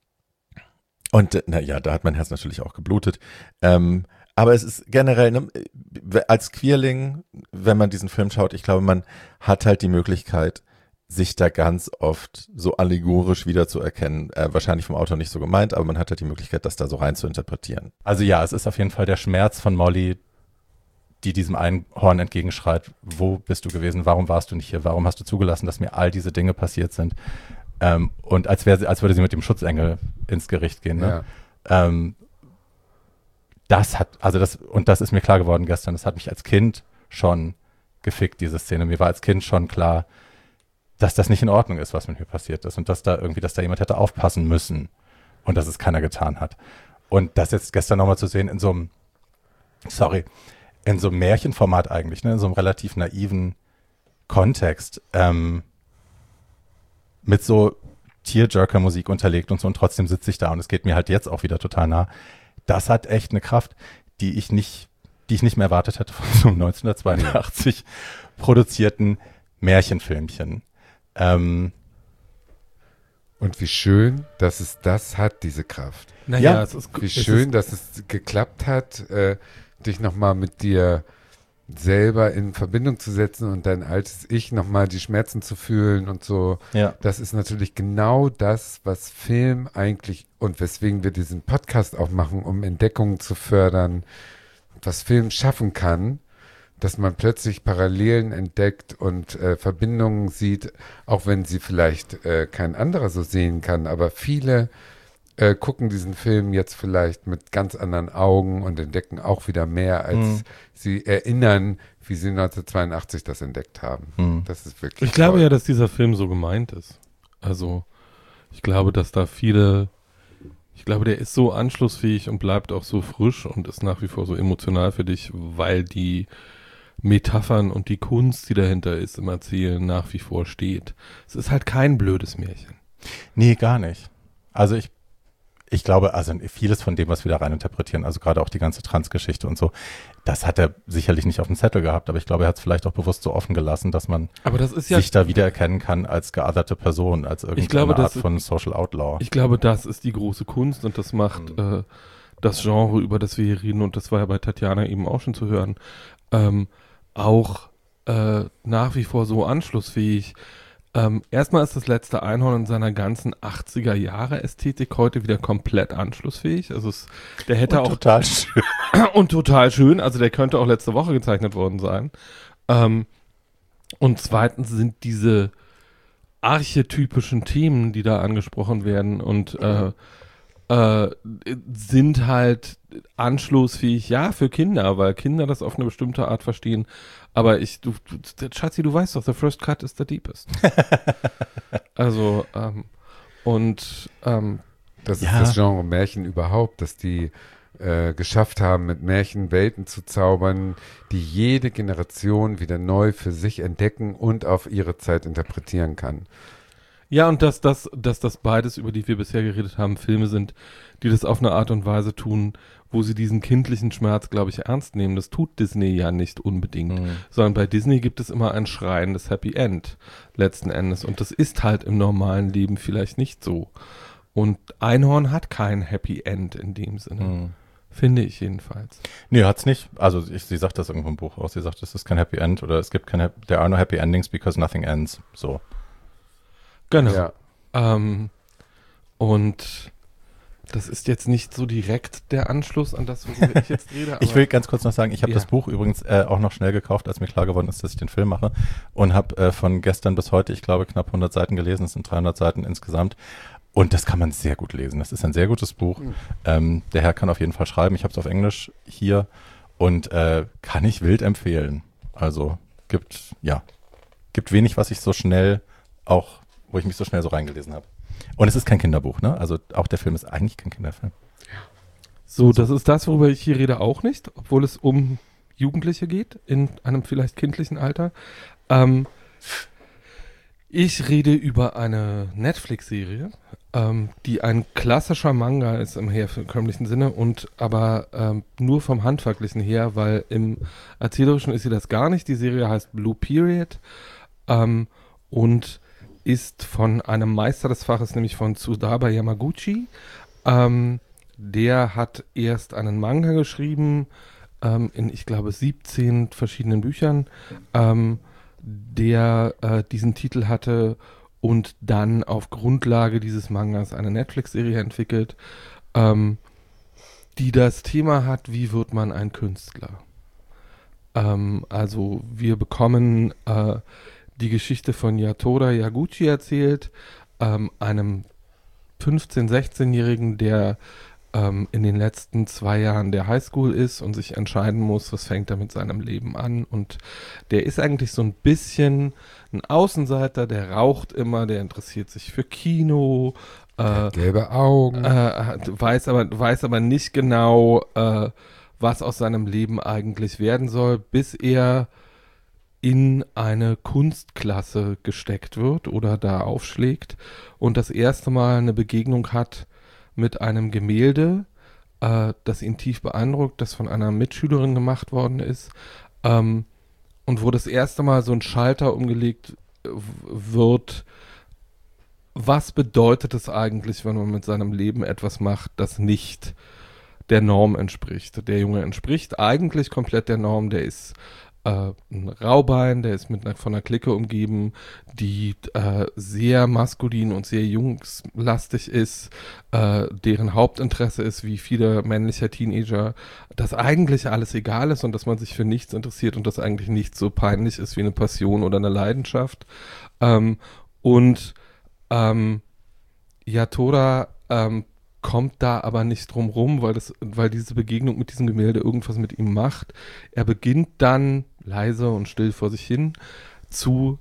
C: und na ja, da hat mein Herz natürlich auch geblutet. Ähm, aber es ist generell, ne, als Queerling, wenn man diesen Film schaut, ich glaube, man hat halt die Möglichkeit, sich da ganz oft so allegorisch wiederzuerkennen. Äh, wahrscheinlich vom Autor nicht so gemeint, aber man hat halt die Möglichkeit, das da so rein zu interpretieren. Also ja, es ist auf jeden Fall der Schmerz von Molly, die diesem Einhorn entgegenschreit. Wo bist du gewesen? Warum warst du nicht hier? Warum hast du zugelassen, dass mir all diese Dinge passiert sind? Ähm, und als wäre sie, als würde sie mit dem Schutzengel ins Gericht gehen. Ne?
A: Ja.
C: Ähm, das hat, also das, und das ist mir klar geworden gestern, das hat mich als Kind schon gefickt, diese Szene. Mir war als Kind schon klar, dass das nicht in Ordnung ist, was mit mir passiert ist und dass da irgendwie, dass da jemand hätte aufpassen müssen und dass es keiner getan hat. Und das jetzt gestern nochmal zu sehen in so einem, sorry, in so einem Märchenformat eigentlich, ne, in so einem relativ naiven Kontext, ähm, mit so Tearjerker-Musik unterlegt und so und trotzdem sitze ich da und es geht mir halt jetzt auch wieder total nah. Das hat echt eine Kraft, die ich nicht, die ich nicht mehr erwartet hätte von so einem neunzehnhundertzweiundachtzig produzierten Märchenfilmchen. Ähm,
A: Und wie schön, dass es das hat, diese Kraft.
B: Naja,
C: Ja,
B: es ist
A: Wie
B: es
A: schön,
B: ist,
A: dass es geklappt hat, äh, dich nochmal mit dir selber in Verbindung zu setzen und dein altes Ich nochmal die Schmerzen zu fühlen und so.
C: ja.
A: Das ist natürlich genau das, was Film eigentlich und weswegen wir diesen Podcast auch machen, um Entdeckungen zu fördern, was Film schaffen kann, dass man plötzlich Parallelen entdeckt und äh, Verbindungen sieht, auch wenn sie vielleicht äh, kein anderer so sehen kann. Aber viele äh, gucken diesen Film jetzt vielleicht mit ganz anderen Augen und entdecken auch wieder mehr, als
C: Mhm.
A: sie erinnern, wie sie neunzehnhundertzweiundachtzig das entdeckt haben.
C: Mhm.
A: Das ist wirklich
B: ich glaube
A: toll.
B: ja, dass dieser Film so gemeint ist. Also, ich glaube, dass da viele, ich glaube, der ist so anschlussfähig und bleibt auch so frisch und ist nach wie vor so emotional für dich, weil die Metaphern und die Kunst, die dahinter ist, im Erzählen nach wie vor steht. Es ist halt kein blödes Märchen.
C: Nee, gar nicht. Also ich, ich glaube, also vieles von dem, was wir da rein interpretieren, also gerade auch die ganze Transgeschichte und so, das hat er sicherlich nicht auf dem Zettel gehabt, aber ich glaube, er hat es vielleicht auch bewusst so offen gelassen, dass man
B: Aber das ist ja,
C: sich da wiedererkennen kann als geotherte Person, als irgendeine
B: glaube,
C: Art
B: das-
C: von Social Outlaw.
B: ich glaube, das ist die große Kunst und das macht
C: Mhm.
B: äh, das Genre, über das wir hier reden, und das war ja bei Tatjana eben auch schon zu hören, ähm, auch äh, nach wie vor so anschlussfähig. Ähm, erstmal ist das letzte Einhorn in seiner ganzen achtziger Jahre Ästhetik heute wieder komplett anschlussfähig. Also es, der hätte
C: Und
B: auch
C: total schön.
B: und total schön, also der könnte auch letzte Woche gezeichnet worden sein. Ähm, und zweitens sind diese archetypischen Themen, die da angesprochen werden und äh, äh, sind halt anschlussfähig, ja, für Kinder, weil Kinder das auf eine bestimmte Art verstehen. Aber ich, du, du Schatzi, du weißt doch, the first cut is the deepest. Also, ähm, und ähm,
A: Das
C: Ja.
A: ist das Genre Märchen überhaupt, dass die äh, geschafft haben, mit Märchen Welten zu zaubern, die jede Generation wieder neu für sich entdecken und auf ihre Zeit interpretieren kann.
B: ja, und dass das, dass das beides, über die wir bisher geredet haben, Filme sind, die das auf eine Art und Weise tun, wo sie diesen kindlichen Schmerz, glaube ich, ernst nehmen. Das tut Disney ja nicht unbedingt.
C: Mhm.
B: Sondern bei Disney gibt es immer ein schreiendes Happy End letzten Endes. Und das ist halt im normalen Leben vielleicht nicht so. Und Einhorn hat kein Happy End in dem Sinne.
C: Mhm.
B: Finde ich jedenfalls.
C: Nee, hat's nicht. Also ich, sie sagt das irgendwo im Buch auch. Sie sagt, es ist kein Happy End oder es gibt keine, there are no happy endings because nothing ends. So.
B: Genau.
A: Ja.
B: Ähm, und das ist jetzt nicht so direkt der Anschluss an das, worüber ich jetzt rede.
C: Ich will ganz kurz noch sagen, ich habe
B: Ja.
C: das Buch übrigens äh, auch noch schnell gekauft, als mir klar geworden ist, dass ich den Film mache und habe äh, von gestern bis heute, ich glaube, knapp hundert Seiten gelesen. Es sind dreihundert Seiten insgesamt. Und das kann man sehr gut lesen. Das ist ein sehr gutes Buch.
A: Mhm.
C: Ähm, der Herr kann auf jeden Fall schreiben. Ich habe es auf Englisch hier und äh, kann ich wild empfehlen. Also gibt, ja, gibt wenig, was ich so schnell auch, wo ich mich so schnell so reingelesen habe. Und es ist kein Kinderbuch, ne? Also auch der Film ist eigentlich kein Kinderfilm.
B: So, das ist das, worüber ich hier rede, auch nicht, obwohl es um Jugendliche geht, in einem vielleicht kindlichen Alter. Ähm, ich rede über eine Netflix-Serie, ähm, die ein klassischer Manga ist im herkömmlichen Sinne und aber ähm, nur vom Handwerklichen her, weil im Erzählerischen ist sie das gar nicht. Die Serie heißt Blue Period ähm, und ist von einem Meister des Faches, nämlich von Tsudaba Yamaguchi. Ähm, der hat erst einen Manga geschrieben, ähm, in, ich glaube, siebzehn verschiedenen Büchern, ähm, der äh, diesen Titel hatte und dann auf Grundlage dieses Mangas eine Netflix-Serie entwickelt, ähm, die das Thema hat, wie wird man ein Künstler? Ähm, also wir bekommen äh, die Geschichte von Yatora Yaguchi erzählt, ähm, einem fünfzehn-, sechzehnjährigen, der ähm, in den letzten zwei Jahren der Highschool ist und sich entscheiden muss, was fängt er mit seinem Leben an. Und der ist eigentlich so ein bisschen ein Außenseiter, der raucht immer, der interessiert sich für Kino, äh,
A: gelbe Augen.
B: Äh, weiß, aber, weiß aber nicht genau, äh, was aus seinem Leben eigentlich werden soll, bis er in eine Kunstklasse gesteckt wird oder da aufschlägt und das erste Mal eine Begegnung hat mit einem Gemälde, äh, das ihn tief beeindruckt, das von einer Mitschülerin gemacht worden ist, ähm, und wo das erste Mal so ein Schalter umgelegt w- wird. Was bedeutet es eigentlich, wenn man mit seinem Leben etwas macht, das nicht der Norm entspricht? Der Junge entspricht eigentlich komplett der Norm, der ist äh, ein Raubein, der ist mit einer, von einer Clique umgeben, die äh, sehr maskulin und sehr jungslastig ist, äh, deren Hauptinteresse ist, wie viele männliche Teenager, dass eigentlich alles egal ist und dass man sich für nichts interessiert und dass eigentlich nichts so peinlich ist wie eine Passion oder eine Leidenschaft. Ähm, und ähm, Yatora ähm, kommt da aber nicht drum rum, weil, das, weil diese Begegnung mit diesem Gemälde irgendwas mit ihm macht. Er beginnt dann leise und still vor sich hin zu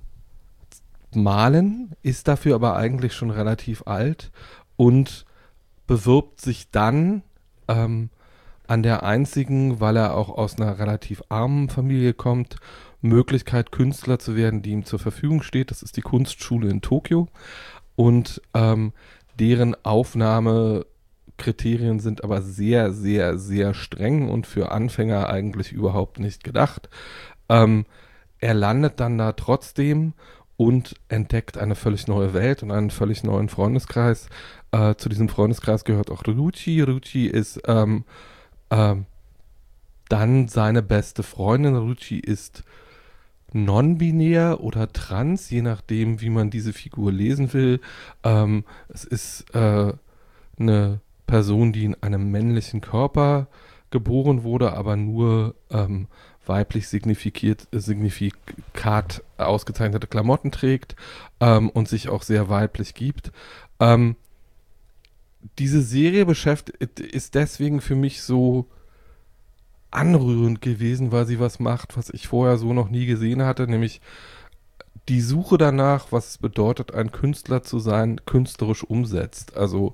B: malen, ist dafür aber eigentlich schon relativ alt und bewirbt sich dann ähm, an der einzigen, weil er auch aus einer relativ armen Familie kommt, Möglichkeit, Künstler zu werden, die ihm zur Verfügung steht. Das ist die Kunstschule in Tokio und ähm, deren Aufnahmekriterien sind aber sehr, sehr, sehr streng und für Anfänger eigentlich überhaupt nicht gedacht. Ähm, er landet dann da trotzdem und entdeckt eine völlig neue Welt und einen völlig neuen Freundeskreis. Äh, zu diesem Freundeskreis gehört auch Ryuichi. Ryuichi ist ähm, ähm, dann seine beste Freundin. Ryuichi ist non-binär oder trans, je nachdem, wie man diese Figur lesen will. Ähm, es ist äh, eine Person, die in einem männlichen Körper geboren wurde, aber nur ähm, weiblich signifiziert, signifikat ausgezeichnete Klamotten trägt ähm, und sich auch sehr weiblich gibt. Ähm, diese Serie beschäftigt, ist deswegen für mich so anrührend gewesen, weil sie was macht, was ich vorher so noch nie gesehen hatte, nämlich die Suche danach, was es bedeutet, ein Künstler zu sein, künstlerisch umsetzt. Also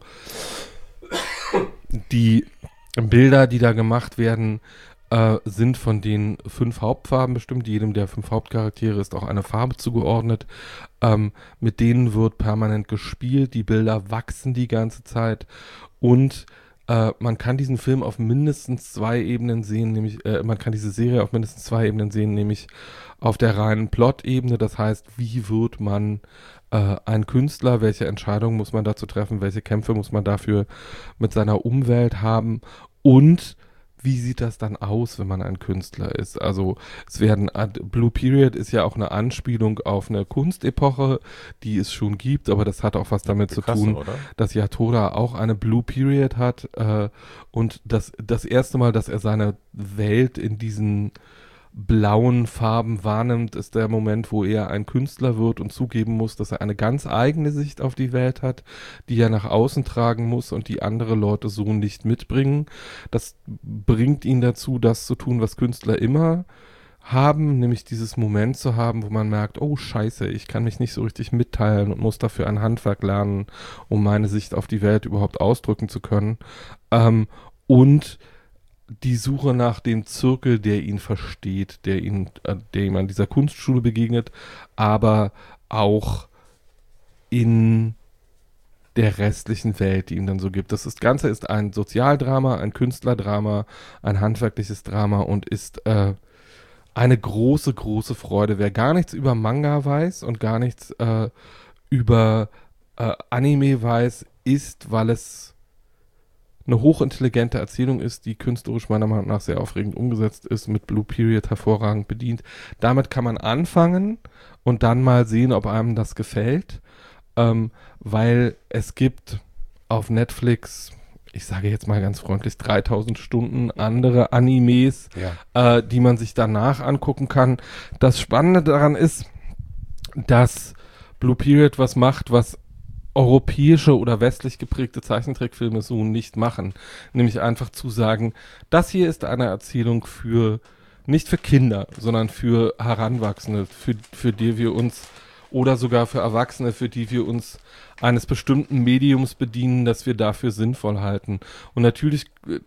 B: die Bilder, die da gemacht werden, äh, sind von den fünf Hauptfarben bestimmt. Jedem der fünf Hauptcharaktere ist auch eine Farbe zugeordnet. Ähm, mit denen wird permanent gespielt. Die Bilder wachsen die ganze Zeit und äh, man kann diesen Film auf mindestens zwei Ebenen sehen, nämlich äh, man kann diese Serie auf mindestens zwei Ebenen sehen, nämlich auf der reinen Plot-Ebene. Das heißt, wie wird man äh, ein Künstler? Welche Entscheidungen muss man dazu treffen? Welche Kämpfe muss man dafür mit seiner Umwelt haben? Und wie sieht das dann aus, wenn man ein Künstler ist? Also es werden, Blue Period ist ja auch eine Anspielung auf eine Kunstepoche, die es schon gibt, aber das hat auch was damit Picasso, zu tun, oder? Dass Yatora auch eine Blue Period hat äh, und das, das erste Mal, dass er seine Welt in diesen blauen Farben wahrnimmt, ist der Moment, wo er ein Künstler wird und zugeben muss, dass er eine ganz eigene Sicht auf die Welt hat, die er nach außen tragen muss und die andere Leute so nicht mitbringen. Das bringt ihn dazu, das zu tun, was Künstler immer haben, nämlich dieses Moment zu haben, wo man merkt, oh scheiße, ich kann mich nicht so richtig mitteilen und muss dafür ein Handwerk lernen, um meine Sicht auf die Welt überhaupt ausdrücken zu können. Ähm, und die Suche nach dem Zirkel, der ihn versteht, der ihn, äh, der ihm an dieser Kunstschule begegnet, aber auch in der restlichen Welt, die ihm dann so gibt. Das ist, Ganze ist ein Sozialdrama, ein Künstlerdrama, ein handwerkliches Drama und ist äh, eine große, große Freude. Wer gar nichts über Manga weiß und gar nichts äh, über äh, Anime weiß, ist, weil es eine hochintelligente Erzählung ist, die künstlerisch meiner Meinung nach sehr aufregend umgesetzt ist, mit Blue Period hervorragend bedient. Damit kann man anfangen und dann mal sehen, ob einem das gefällt, ähm, weil es gibt auf Netflix, ich sage jetzt mal ganz freundlich, dreitausend Stunden andere Animes,
A: Ja.
B: äh, die man sich danach angucken kann. Das Spannende daran ist, dass Blue Period was macht, was europäische oder westlich geprägte Zeichentrickfilme so nicht machen. Nämlich einfach zu sagen, das hier ist eine Erzählung für, nicht für Kinder, sondern für Heranwachsende, für, für die wir uns, oder sogar für Erwachsene, für die wir uns eines bestimmten Mediums bedienen, das wir dafür sinnvoll halten. Und natürlich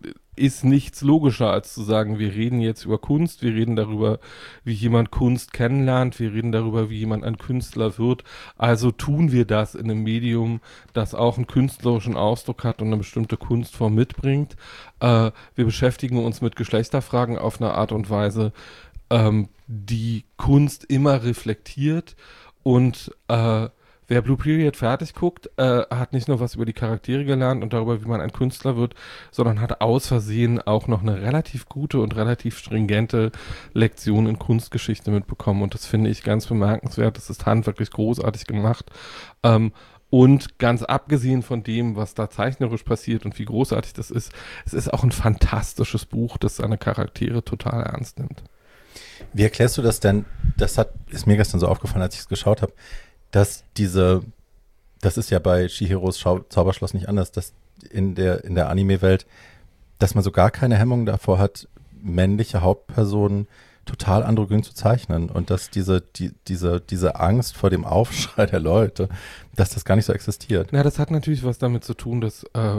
B: ist nichts logischer, als zu sagen, wir reden jetzt über Kunst, wir reden darüber, wie jemand Kunst kennenlernt, wir reden darüber, wie jemand ein Künstler wird. Also tun wir das in einem Medium, das auch einen künstlerischen Ausdruck hat und eine bestimmte Kunstform mitbringt. Äh, wir beschäftigen uns mit Geschlechterfragen auf eine Art und Weise, ähm, die Kunst immer reflektiert. Und äh, wer Blue Period fertig guckt, äh, hat nicht nur was über die Charaktere gelernt und darüber, wie man ein Künstler wird, sondern hat aus Versehen auch noch eine relativ gute und relativ stringente Lektion in Kunstgeschichte mitbekommen. Und das finde ich ganz bemerkenswert. Das ist handwerklich großartig gemacht. Ähm, und ganz abgesehen von dem, was da zeichnerisch passiert und wie großartig das ist, es ist auch ein fantastisches Buch, das seine Charaktere total ernst nimmt.
C: Wie erklärst du das denn? Das hat, ist mir gestern so aufgefallen, als ich es geschaut habe, dass diese, das ist ja bei Chihiros Schau- Zauberschloss nicht anders, dass in der, in der Anime-Welt, dass man so gar keine Hemmung davor hat, männliche Hauptpersonen total androgyn zu zeichnen und dass diese, die, diese, diese Angst vor dem Aufschrei der Leute, dass das gar nicht so existiert.
B: Na, das hat natürlich was damit zu tun, dass äh,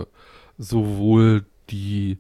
B: sowohl die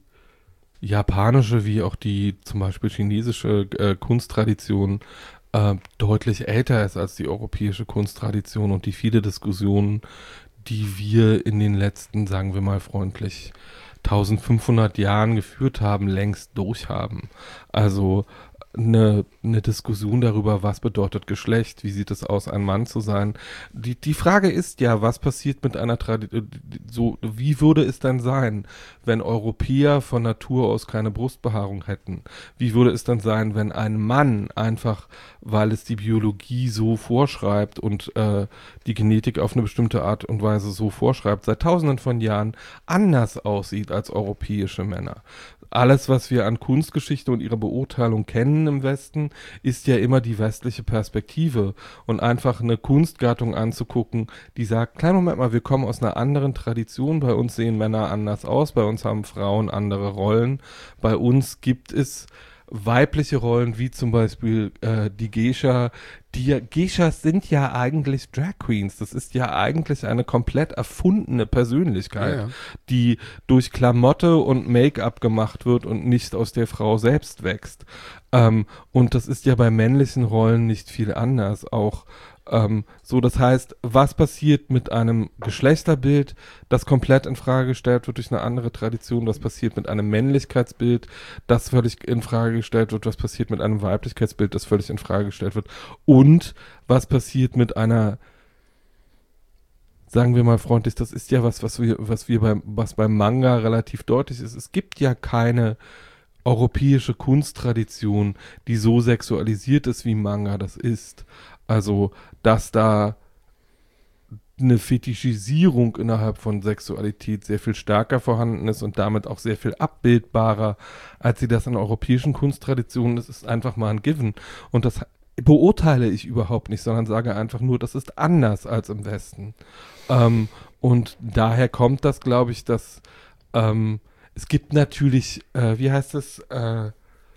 B: japanische wie auch die zum Beispiel chinesische äh, Kunsttradition äh, deutlich älter ist als die europäische Kunsttradition und die viele Diskussionen, die wir in den letzten, sagen wir mal freundlich, eintausendfünfhundert Jahren geführt haben, längst durchhaben. Also eine, eine Diskussion darüber, was bedeutet Geschlecht, wie sieht es aus, ein Mann zu sein. Die, die Frage ist ja, was passiert mit einer Tradition, so, wie würde es denn sein, wenn Europäer von Natur aus keine Brustbehaarung hätten? Wie würde es dann sein, wenn ein Mann einfach, weil es die Biologie so vorschreibt und äh, die Genetik auf eine bestimmte Art und Weise so vorschreibt, seit tausenden von Jahren anders aussieht als europäische Männer? Alles, was wir an Kunstgeschichte und ihrer Beurteilung kennen im Westen, ist ja immer die westliche Perspektive. Und einfach eine Kunstgattung anzugucken, die sagt, kleinen Moment mal, wir kommen aus einer anderen Tradition, bei uns sehen Männer anders aus, bei uns haben Frauen andere Rollen, bei uns gibt es weibliche Rollen, wie zum Beispiel äh, die Geisha. Die Geishas sind ja eigentlich Drag Queens. Das ist ja eigentlich eine komplett erfundene Persönlichkeit,
A: Ja, ja.
B: die durch Klamotte und Make-up gemacht wird und nicht aus der Frau selbst wächst. Ähm, und das ist ja bei männlichen Rollen nicht viel anders. Auch ähm, so, das heißt, was passiert mit einem Geschlechterbild, das komplett in Frage gestellt wird durch eine andere Tradition? Was passiert mit einem Männlichkeitsbild, das völlig in Frage gestellt wird? Was passiert mit einem Weiblichkeitsbild, das völlig in Frage gestellt wird? Und was passiert mit einer, sagen wir mal freundlich, das ist ja was, was wir, was wir beim, was beim Manga relativ deutlich ist. Es gibt ja keine europäische Kunsttradition, die so sexualisiert ist, wie Manga das ist. Also, dass da eine Fetischisierung innerhalb von Sexualität sehr viel stärker vorhanden ist und damit auch sehr viel abbildbarer, als sie das in europäischen Kunsttraditionen ist, ist einfach mal ein Given. Und das beurteile ich überhaupt nicht, sondern sage einfach nur, das ist anders als im Westen. Ähm, und daher kommt das, glaube ich, dass ähm, es gibt natürlich, äh, wie heißt es, äh,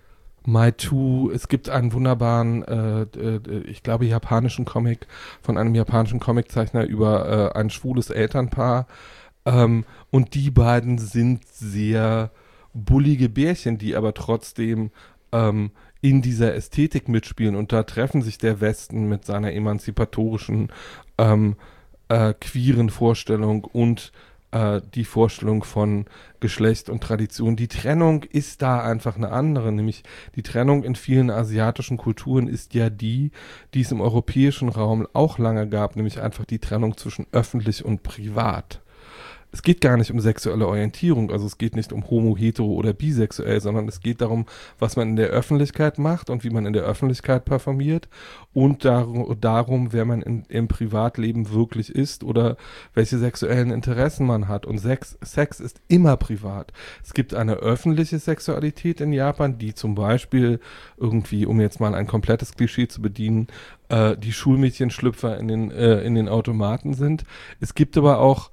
B: My Two, es gibt einen wunderbaren, äh, äh, ich glaube, japanischen Comic von einem japanischen Comiczeichner über äh, ein schwules Elternpaar. Ähm, und die beiden sind sehr bullige Bärchen, die aber trotzdem ähm, in dieser Ästhetik mitspielen. Und da treffen sich der Westen mit seiner emanzipatorischen, ähm, äh, queeren Vorstellung und äh, die Vorstellung von Geschlecht und Tradition. Die Trennung ist da einfach eine andere, nämlich die Trennung in vielen asiatischen Kulturen ist ja die, die es im europäischen Raum auch lange gab, nämlich einfach die Trennung zwischen öffentlich und privat. Es geht gar nicht um sexuelle Orientierung, also es geht nicht um homo, hetero oder bisexuell, sondern es geht darum, was man in der Öffentlichkeit macht und wie man in der Öffentlichkeit performiert und darum, darum wer man in, im Privatleben wirklich ist oder welche sexuellen Interessen man hat. Und Sex, Sex ist immer privat. Es gibt eine öffentliche Sexualität in Japan, die zum Beispiel irgendwie, um jetzt mal ein komplettes Klischee zu bedienen, äh, die Schulmädchenschlüpfer in den, äh, in den Automaten sind. Es gibt aber auch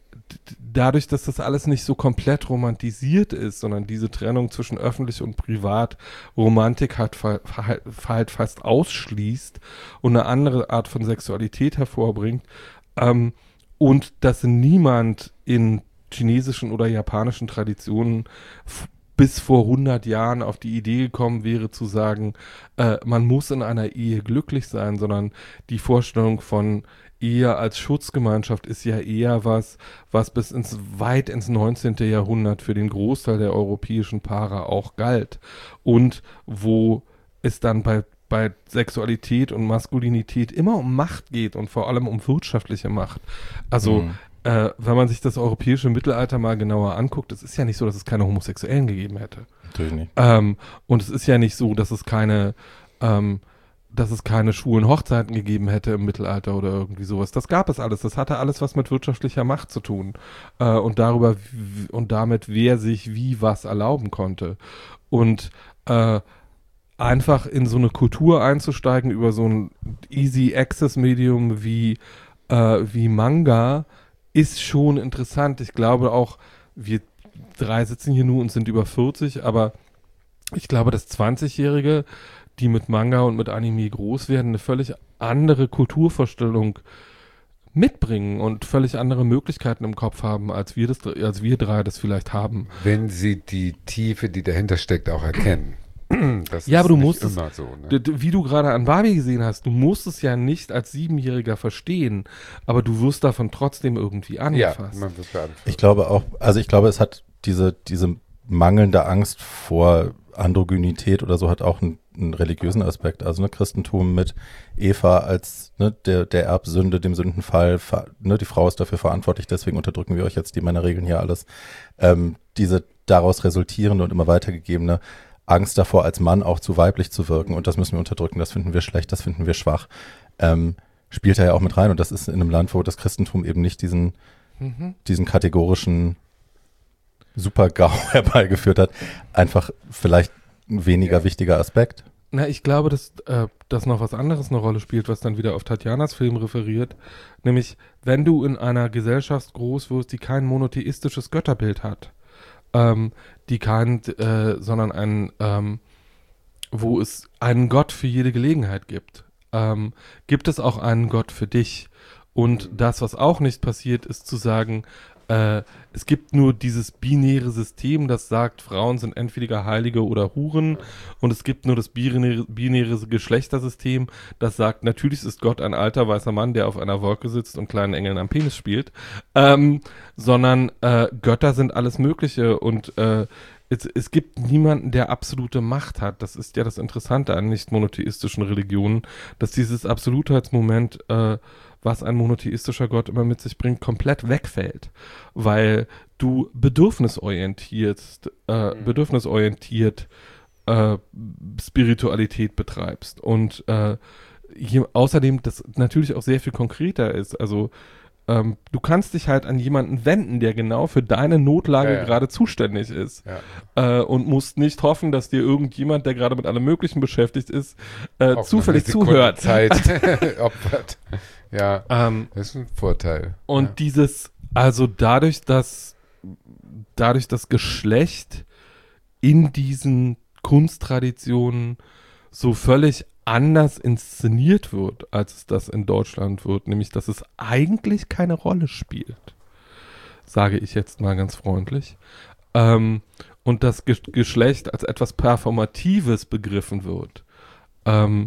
B: dadurch, dass das alles nicht so komplett romantisiert ist, sondern diese Trennung zwischen öffentlich und privat Romantik halt, halt fast ausschließt und eine andere Art von Sexualität hervorbringt, ähm, und dass niemand in chinesischen oder japanischen Traditionen f- bis vor hundert Jahren auf die Idee gekommen wäre zu sagen, äh, man muss in einer Ehe glücklich sein, sondern die Vorstellung von Ehe als Schutzgemeinschaft ist ja eher was, was bis ins weit ins neunzehnten Jahrhundert für den Großteil der europäischen Paare auch galt und wo es dann bei, bei Sexualität und Maskulinität immer um Macht geht und vor allem um wirtschaftliche Macht. Also
C: Mhm.
B: äh, wenn man sich das europäische Mittelalter mal genauer anguckt, es ist ja nicht so, dass es keine Homosexuellen gegeben hätte.
C: Natürlich nicht.
B: Ähm, und es ist ja nicht so, dass es keine ähm, dass es keine schwulen Hochzeiten gegeben hätte im Mittelalter oder irgendwie sowas. Das gab es alles. Das hatte alles was mit wirtschaftlicher Macht zu tun. Äh, und darüber w- und damit, wer sich wie was erlauben konnte. Und äh, einfach in so eine Kultur einzusteigen über so ein Easy-Access-Medium wie, äh, wie Manga ist schon interessant. Ich glaube auch, wir drei sitzen hier nur und sind über vierzig, aber ich glaube, dass zwanzigjährige, die mit Manga und mit Anime groß werden, eine völlig andere Kulturvorstellung mitbringen und völlig andere Möglichkeiten im Kopf haben, als wir das, als wir drei das vielleicht haben.
A: Wenn sie die Tiefe, die dahinter steckt, auch erkennen. Das
B: Ja,
A: ist
B: aber du
A: nicht
B: musst es-
A: immer so. Ne?
B: D- d- Wie du gerade an Barbie gesehen hast, du musst es ja nicht als Siebenjähriger verstehen, aber du wirst davon trotzdem irgendwie
A: Ja,
B: angefasst.
A: man wird beantwortet.
C: Ich glaube auch, also ich glaube, es hat diese, diese mangelnde Angst vor Androgynität oder so hat auch einen, einen religiösen Aspekt. Also ne, Christentum mit Eva als ne, der, der Erbsünde, dem Sündenfall, ver, ne, die Frau ist dafür verantwortlich, deswegen unterdrücken wir euch jetzt, die Männer regeln hier alles. Ähm, diese daraus resultierende und immer weitergegebene Angst davor, als Mann auch zu weiblich zu wirken und das müssen wir unterdrücken, das finden wir schlecht, das finden wir schwach, ähm, spielt da ja auch mit rein und das ist in einem Land, wo das Christentum eben nicht diesen,
B: Mhm.
C: diesen kategorischen Super-GAU herbeigeführt hat, einfach vielleicht ein weniger
A: Ja.
C: wichtiger Aspekt.
B: Na, ich glaube, dass, äh, dass noch was anderes eine Rolle spielt, was dann wieder auf Tatjanas Film referiert. Nämlich, wenn du in einer Gesellschaft groß wirst, die kein monotheistisches Götterbild hat, ähm, die kein, äh, sondern ein, ähm, wo es einen Gott für jede Gelegenheit gibt, ähm, gibt es auch einen Gott für dich. Und das, was auch nicht passiert, ist zu sagen, äh, es gibt nur dieses binäre System, das sagt, Frauen sind entweder Heilige oder Huren. Und es gibt nur das binäre, binäre Geschlechtersystem, das sagt, natürlich ist Gott ein alter weißer Mann, der auf einer Wolke sitzt und kleinen Engeln am Penis spielt. Ähm, sondern äh, Götter sind alles Mögliche und äh, es, es gibt niemanden, der absolute Macht hat. Das ist ja das Interessante an nicht monotheistischen Religionen, dass dieses Absolutheitsmoment, äh, was ein monotheistischer Gott immer mit sich bringt, komplett wegfällt, weil du bedürfnisorientiert, äh,
A: Mhm.
B: bedürfnisorientiert äh, Spiritualität betreibst und äh, hier, außerdem das natürlich auch sehr viel konkreter ist. Also ähm, du kannst dich halt an jemanden wenden, der genau für deine Notlage
A: Ja, ja.
B: gerade zuständig ist.
A: Ja.
B: Äh, und musst nicht hoffen, dass dir irgendjemand, der gerade mit allem Möglichen beschäftigt ist, äh,
A: Auch noch
B: zufällig
A: eine Sekunde
B: zuhört.
A: Zeit opfert. Ja,
B: Ähm,
A: das ist ein Vorteil.
B: und
A: ja.
B: dieses, also dadurch, dass dadurch das Geschlecht in diesen Kunsttraditionen so völlig anders inszeniert wird, als es das in Deutschland wird, nämlich dass es eigentlich keine Rolle spielt, sage ich jetzt mal ganz freundlich. Ähm, und das Ge- Geschlecht als etwas Performatives begriffen wird, ähm,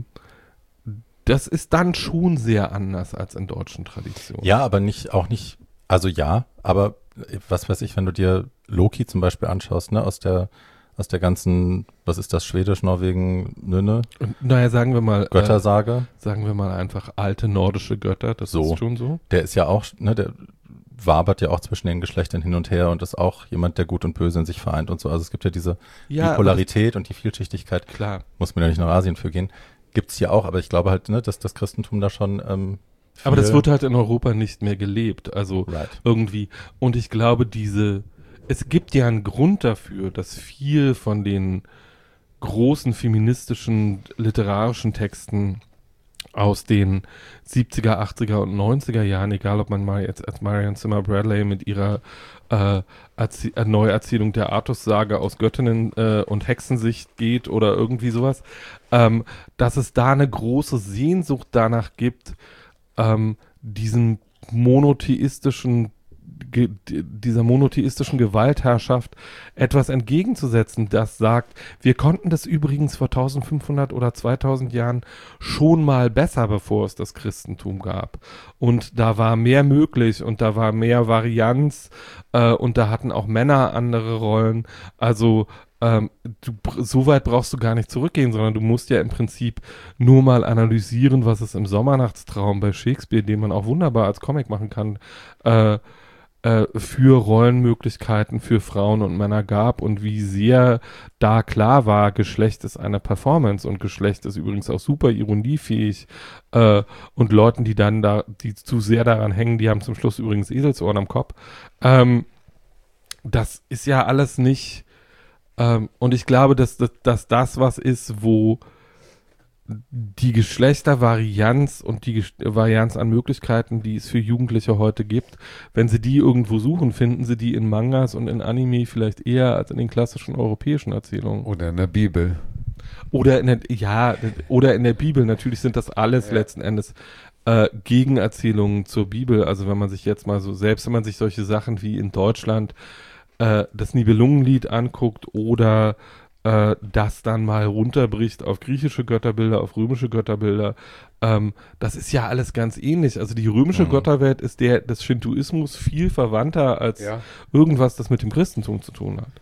B: das ist dann schon sehr anders als in deutschen Traditionen.
C: Ja, aber nicht, auch nicht, also ja, aber was weiß ich, wenn du dir Loki zum Beispiel anschaust, ne, aus der, aus der ganzen, was ist das, Schwedisch, Norwegen, Nünne,
B: Und, naja, sagen wir mal,
C: Göttersage,
B: äh, sagen wir mal einfach alte nordische Götter, das
C: So.
B: ist schon so.
C: der ist ja auch, ne, der wabert ja auch zwischen den Geschlechtern hin und her und ist auch jemand, der Gut und Böse in sich vereint und so. Also es gibt ja diese
B: Ja,
C: Bipolarität und die Vielschichtigkeit,
B: klar.
C: muss man ja nicht nach Asien für gehen, gibt's hier auch, aber ich glaube halt, ne, dass das Christentum da schon ähm, viel,
B: Aber das wird halt in Europa nicht mehr gelebt, also
C: right.
B: irgendwie. Und ich glaube, diese, es gibt ja einen Grund dafür, dass viel von den großen feministischen literarischen Texten aus den siebziger, achtziger und neunziger Jahren, egal ob man mal jetzt als Marion Zimmer Bradley mit ihrer äh, Erzie- äh, Neuerzählung der Artus-Sage aus Göttinnen äh, und Hexensicht geht oder irgendwie sowas, ähm, dass es da eine große Sehnsucht danach gibt, ähm, diesen monotheistischen ge- dieser monotheistischen Gewaltherrschaft etwas entgegenzusetzen, das sagt, wir konnten das übrigens vor eintausendfünfhundert oder zweitausend Jahren schon mal besser, bevor es das Christentum gab. Und da war mehr möglich und da war mehr Varianz äh, und da hatten auch Männer andere Rollen. Also ähm, du, so weit brauchst du gar nicht zurückgehen, sondern du musst ja im Prinzip nur mal analysieren, was es im Sommernachtstraum bei Shakespeare, den man auch wunderbar als Comic machen kann, äh, für Rollenmöglichkeiten für Frauen und Männer gab und wie sehr da klar war, Geschlecht ist eine Performance und Geschlecht ist übrigens auch super ironiefähig äh, und Leuten, die dann da, die zu sehr daran hängen, die haben zum Schluss übrigens Eselsohren am Kopf. Ähm, das ist ja alles nicht ähm, und ich glaube, dass, dass, dass das was ist, wo die Geschlechtervarianz und die Ges- Varianz an Möglichkeiten, die es für Jugendliche heute gibt, wenn sie die irgendwo suchen, finden sie die in Mangas und in Anime vielleicht eher als in den klassischen europäischen Erzählungen.
A: Oder in der Bibel.
B: Oder in der, ja, oder in der Bibel. Natürlich sind das alles
A: Ja.
B: letzten Endes äh, Gegenerzählungen zur Bibel. Also wenn man sich jetzt mal so, selbst wenn man sich solche Sachen wie in Deutschland äh, das Nibelungenlied anguckt oder äh, das dann mal runterbricht auf griechische Götterbilder, auf römische Götterbilder. Ähm, das ist ja alles ganz ähnlich. Also die römische
C: Mhm.
B: Götterwelt ist der des Shintoismus viel verwandter als
A: Ja.
B: irgendwas, das mit dem Christentum zu tun hat.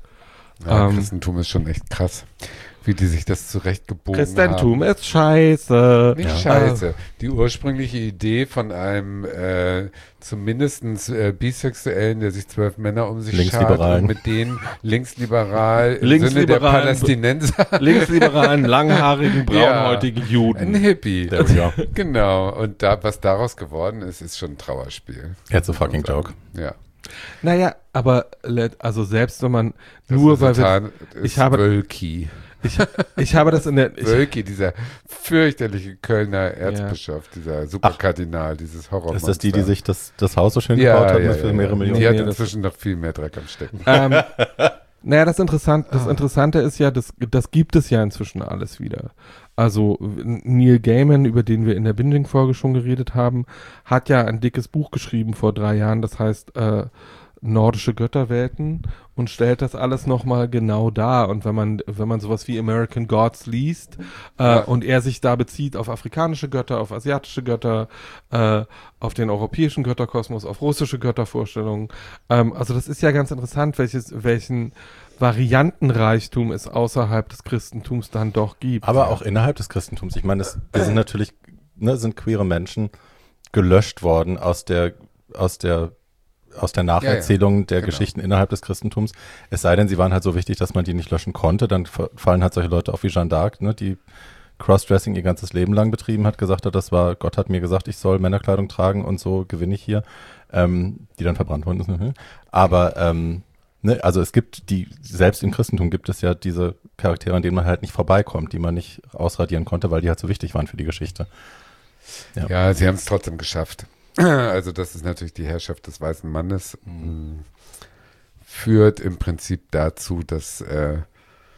A: Ja,
B: Ähm,
A: Christentum ist schon echt krass, wie die sich das zurechtgebogen
B: Christentum
A: haben.
B: ist scheiße.
A: Nicht
C: Ja.
A: scheiße. Die ursprüngliche Idee von einem äh, zumindest äh, Bisexuellen, der sich zwölf Männer um sich schart
C: Linksliberalen.
A: und mit denen linksliberal im Sinne der
B: Linksliberalen.
A: Palästinenser
B: Linksliberalen, langhaarigen, braunhäutigen
A: ein
B: Juden.
A: Hippie.
C: There we go.
A: Genau. Und da, was daraus geworden ist, ist schon ein Trauerspiel.
C: It's a fucking joke.
A: Ja.
B: Naja, aber let- also selbst wenn man
A: Das
B: nur weil wir,
A: Resultat ist
B: ich habe-
A: Wölki.
B: ich, ich habe das in der ich,
A: Wölki, dieser fürchterliche Kölner Erzbischof, dieser Superkardinal, dieses Horror.
C: Ist das die, die sich das, das Haus so schön
A: ja,
C: gebaut hat
A: ja,
C: für
A: ja,
C: mehrere
A: ja.
C: Millionen?
A: Die hat
B: Nee, das-
A: inzwischen noch viel mehr Dreck am Stecken.
B: ähm, naja, das, Interessant, das Interessante ist ja, das, das gibt es ja inzwischen alles wieder. Also Neil Gaiman, über den wir in der Binging-Folge schon geredet haben, hat ja ein dickes Buch geschrieben vor drei Jahren, das heißt äh, Nordische Götterwelten und stellt das alles nochmal genau dar. Und wenn man, wenn man sowas wie American Gods liest äh,
A: Ja.
B: und er sich da bezieht auf afrikanische Götter, auf asiatische Götter, äh, auf den europäischen Götterkosmos, auf russische Göttervorstellungen, ähm, also das ist ja ganz interessant, welches, welchen Variantenreichtum es außerhalb des Christentums dann doch gibt.
C: Aber auch innerhalb des Christentums. Ich meine, das, wir sind natürlich, ne, sind queere Menschen gelöscht worden aus der, aus der, aus der Nacherzählung
A: Ja, ja.
C: der
A: Genau.
C: Geschichten innerhalb des Christentums. Es sei denn, sie waren halt so wichtig, dass man die nicht löschen konnte. Dann fa- fallen halt solche Leute auf wie Jeanne d'Arc, ne, die Crossdressing ihr ganzes Leben lang betrieben hat, gesagt hat, das war, Gott hat mir gesagt, ich soll Männerkleidung tragen und so gewinne ich hier, ähm, die dann verbrannt worden ist. Ne? Aber, ähm, ne, also es gibt die, selbst im Christentum gibt es ja diese Charaktere, an denen man halt nicht vorbeikommt, die man nicht ausradieren konnte, weil die halt so wichtig waren für die Geschichte. Ja.
A: Ja, sie haben es trotzdem geschafft. Also das ist natürlich die Herrschaft des weißen Mannes.
C: Mhm.
A: Führt im Prinzip dazu, dass äh,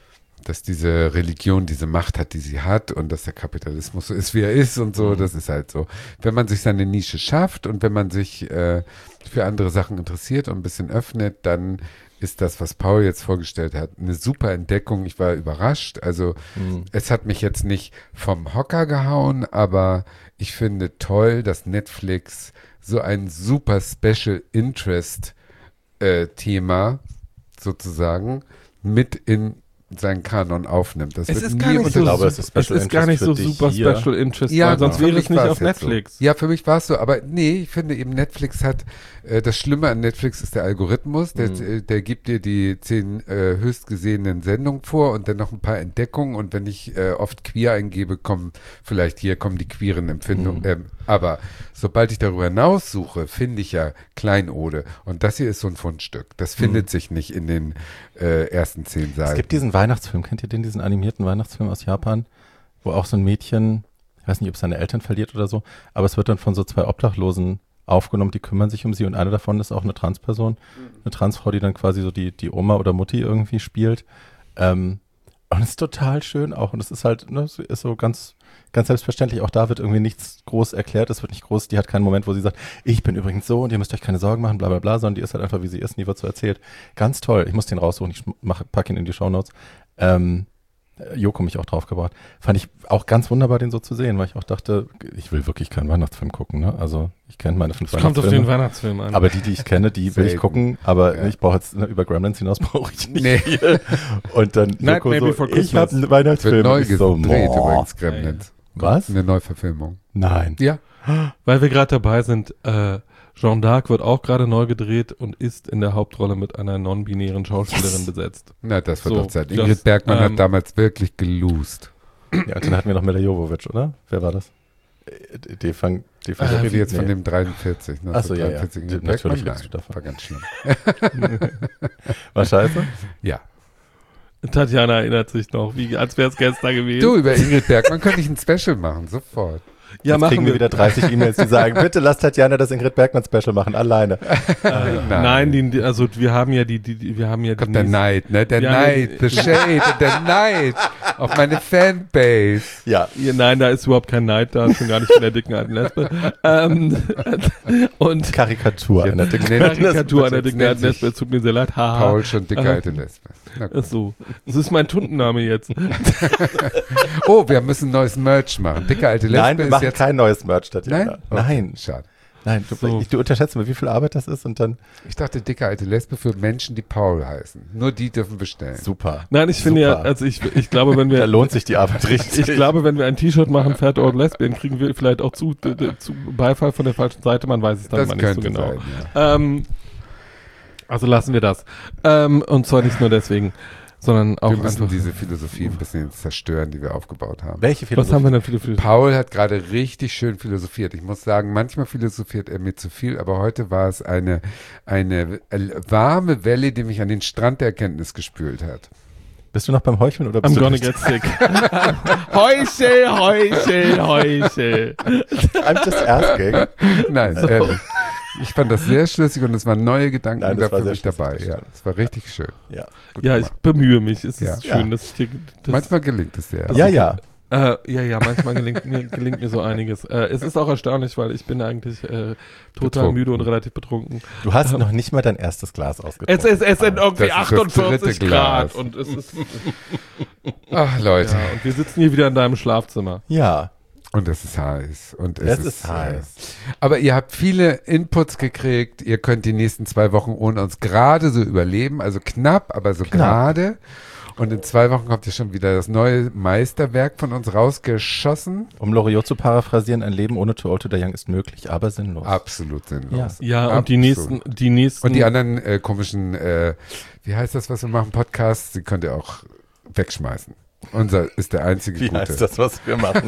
A: dass diese Religion diese Macht hat, die sie hat und dass der Kapitalismus so ist, wie er ist und so, das ist halt so. Wenn man sich seine Nische schafft und wenn man sich äh, für andere Sachen interessiert und ein bisschen öffnet, dann ist das, was Paul jetzt vorgestellt hat, eine super Entdeckung. Ich war überrascht. Also
C: Mhm.
A: es hat mich jetzt nicht vom Hocker gehauen, aber ich finde toll, dass Netflix so ein super Special Interest äh, Thema sozusagen mit in seinen Kanon aufnimmt. Das
B: Es
A: wird
B: ist
A: nie
B: gar nicht
A: unter-
B: so,
C: Ich glaube, es
B: super,
C: ist
B: es
C: Special
B: ist gar nicht so
C: Interest für
B: super
C: dich hier.
B: Special Interest,
A: Ja,
B: weil sonst
A: genau.
B: wäre
A: Für
B: es
A: mich
B: nicht
A: war
B: auf
A: es jetzt so.
B: Netflix.
A: Ja, für mich war es so, aber nee, ich finde eben Netflix hat, äh, das Schlimme an Netflix ist der Algorithmus, der,
C: Mhm.
A: äh, der gibt dir die zehn äh, höchstgesehenen Sendungen vor und dann noch ein paar Entdeckungen und wenn ich äh, oft queer eingebe, kommen vielleicht hier kommen die queeren Empfindungen,
C: Mhm.
A: ähm, aber sobald ich darüber hinaus suche, finde ich ja Kleinode und das hier ist so ein Fundstück, das findet sich nicht in den äh, ersten zehn Seiten.
C: Es gibt diesen Weihnachtsfilm, kennt ihr den, diesen animierten Weihnachtsfilm aus Japan, wo auch so ein Mädchen, ich weiß nicht, ob es seine Eltern verliert oder so, aber es wird dann von so zwei Obdachlosen aufgenommen, die kümmern sich um sie und eine davon ist auch eine Transperson, eine Transfrau, die dann quasi so die, die Oma oder Mutti irgendwie spielt. Ähm, und es ist total schön auch und es ist halt, ne, es ist so ganz, ganz selbstverständlich, auch da wird irgendwie nichts groß erklärt, es wird nicht groß, die hat keinen Moment, wo sie sagt, ich bin übrigens so und ihr müsst euch keine Sorgen machen, bla bla bla, sondern die ist halt einfach, wie sie ist, nie wird so erzählt. Ganz toll, ich muss den raussuchen, ich mach, pack ihn in die Shownotes. Ähm, Joko mich auch drauf gebracht. Fand ich auch ganz wunderbar, den so zu sehen, weil ich auch dachte, ich will wirklich keinen Weihnachtsfilm gucken, ne? Also ich kenne meine fünf
B: Es kommt auf den
C: Weihnachtsfilme.
B: Weihnachtsfilm an.
C: Aber die, die ich kenne, die will ich
A: Selten.
C: gucken, aber
A: Ja.
C: ich brauche jetzt, ne, über Gremlins hinaus brauche ich nicht
A: Nee.
C: viel. Und dann
B: Nightmare
C: Joko
B: Before
C: so, ich
B: Christmas.
C: habe einen
A: wird
C: Weihnachtsfilm.
A: neu
C: Und ich so,
A: gedreht
C: boah.
A: übrigens, Gremlins.
C: Was?
A: Eine Neuverfilmung.
C: Nein.
A: Ja.
B: Weil wir gerade dabei sind, äh, Jeanne d'Arc wird auch gerade neu gedreht und ist in der Hauptrolle mit einer non-binären Schauspielerin besetzt.
A: Na, das wird
B: So,
A: doch Zeit.
B: das,
A: Ingrid Bergmann
B: ähm,
A: hat damals wirklich gelost.
C: Ja, und dann hatten wir noch Mila Jovovich, oder? Wer war das? Äh, Defang, Defang,
A: Ich rede jetzt von
C: nee.
A: dem dreiundvierzig.
C: Ach so, ja, ja.
A: neunzehnhundertdreiundvierzig Ingrid
C: Natürlich
A: Bergmann.
C: redest
A: Nein,
C: du davon.
A: war ganz schlimm.
C: War scheiße?
A: Ja.
B: Tatjana erinnert sich noch, wie, als wäre es gestern gewesen.
A: Du, über Ingrid Bergmann könnte ich ein Special machen, sofort.
B: ja,
C: Jetzt kriegen wir wieder dreißig E-Mails, die sagen, bitte lasst Tatjana das Ingrid Bergmann Special machen, alleine.
B: Äh, nein, die, die, also wir haben ja die, die, die wir haben ja die
A: Kommt der
B: nächsten-
A: Neid, ne? Der
B: Ja,
A: Neid,
B: nee.
A: the Shade und der Neid auf meine Fanbase.
C: Ja.
B: Ja, nein, da ist überhaupt kein Neid da, schon gar nicht von der dicken alten Lesbe. ähm, und
C: Karikatur einer dicken
A: nennt-
B: Karikatur einer
A: jetzt
B: dicken
A: nennt
B: alten Lesbe, es tut mir sehr leid. Haha.
A: Paul schon dicke
B: Äh,
A: alte Lesbe. Na gut.
B: Ist so. Das ist mein Tundenname jetzt.
A: Oh, wir müssen neues Merch machen. Dicke alte Lesbe
C: Nein, wir
A: ist
C: machen
A: jetzt...
C: kein neues Merch, Tatjana.
A: Nein? Okay,
C: Nein.
A: Schade.
C: Nein, du,
B: So.
C: ich, du unterschätzt mir, wie viel Arbeit das ist und dann
A: Ich dachte, dicke alte Lesbe für Menschen, die Paul heißen. Nur die dürfen bestellen.
C: super.
B: Nein, ich finde ja,
C: Super.
B: also ich, ich glaube, wenn
C: Da
B: wir,
C: lohnt sich die Arbeit richtig.
B: ich glaube, wenn wir ein T-Shirt machen, Fat Old Lesbian, kriegen wir vielleicht auch zu, d- d- zu Beifall von der falschen Seite, man weiß es dann
A: Das
B: mal nicht so
A: könnte
B: genau.
A: sein, ja.
B: Ähm, also lassen wir das. Ähm, und zwar nicht nur deswegen, sondern auch
A: Wir müssen
B: einfach.
A: diese Philosophie ein bisschen zerstören, die wir aufgebaut haben.
C: Welche
B: Was
C: Philosophie?
B: haben wir denn viele, viele
A: Paul hat gerade richtig schön philosophiert. Ich muss sagen, manchmal philosophiert er mir zu viel, aber heute war es eine, eine äh, warme Welle, die mich an den Strand der Erkenntnis gespült hat.
C: Bist du noch beim Heucheln oder bist
B: I'm
C: du
B: gonna
C: nicht?
B: get sick. Heuchel, Heuchel, Heuchel.
C: I'm just asking.
A: Nein, ehrlich. Ich fand das sehr schlüssig und es waren neue Gedanken
C: Nein, das
A: da
C: war
A: für
C: sehr
A: mich
C: schlüssig,
A: dabei.
C: das
A: Ja,
C: stimmt.
A: es war richtig schön.
C: Ja.
A: Gut
B: Ja, ich
A: gemacht.
B: bemühe mich. Es ist
A: Ja.
B: schön,
C: Ja.
B: dass ich dir, das,
A: Manchmal gelingt es dir.
C: Ja, ja.
B: Äh, ja, ja, manchmal gelingt mir, gelingt mir so einiges. Äh, es ist auch erstaunlich, weil ich bin eigentlich äh, total
A: Betrunken.
B: müde und relativ betrunken.
C: Du hast noch nicht mal dein erstes Glas
B: Es,
C: ausgetrunken.
B: ist, es sind irgendwie
A: Das ist das
B: achtundvierzig
A: dritte
B: Grad
A: Glas.
B: und es ist
A: Ach, Leute.
B: ja, und wir sitzen hier wieder in deinem Schlafzimmer.
C: Ja,
A: Und es ist heiß. Und es,
C: es ist heiß.
A: Äh, aber ihr habt viele Inputs gekriegt. Ihr könnt die nächsten zwei Wochen ohne uns gerade so überleben. Also knapp, aber so
C: Knapp.
A: gerade. Und in zwei Wochen kommt ja schon wieder das neue Meisterwerk von uns rausgeschossen.
C: Um Loriot zu paraphrasieren, ein Leben ohne Too Old to Die Young ist möglich, aber sinnlos.
A: Absolut sinnlos.
B: Ja,
A: Absolut.
B: und die nächsten, die nächsten.
A: Und die anderen äh, komischen, äh, wie heißt das, was wir machen, Podcasts, die könnt ihr auch wegschmeißen. Unser ist der einzige
C: Wie
A: gute.
C: heißt das, was wir machen?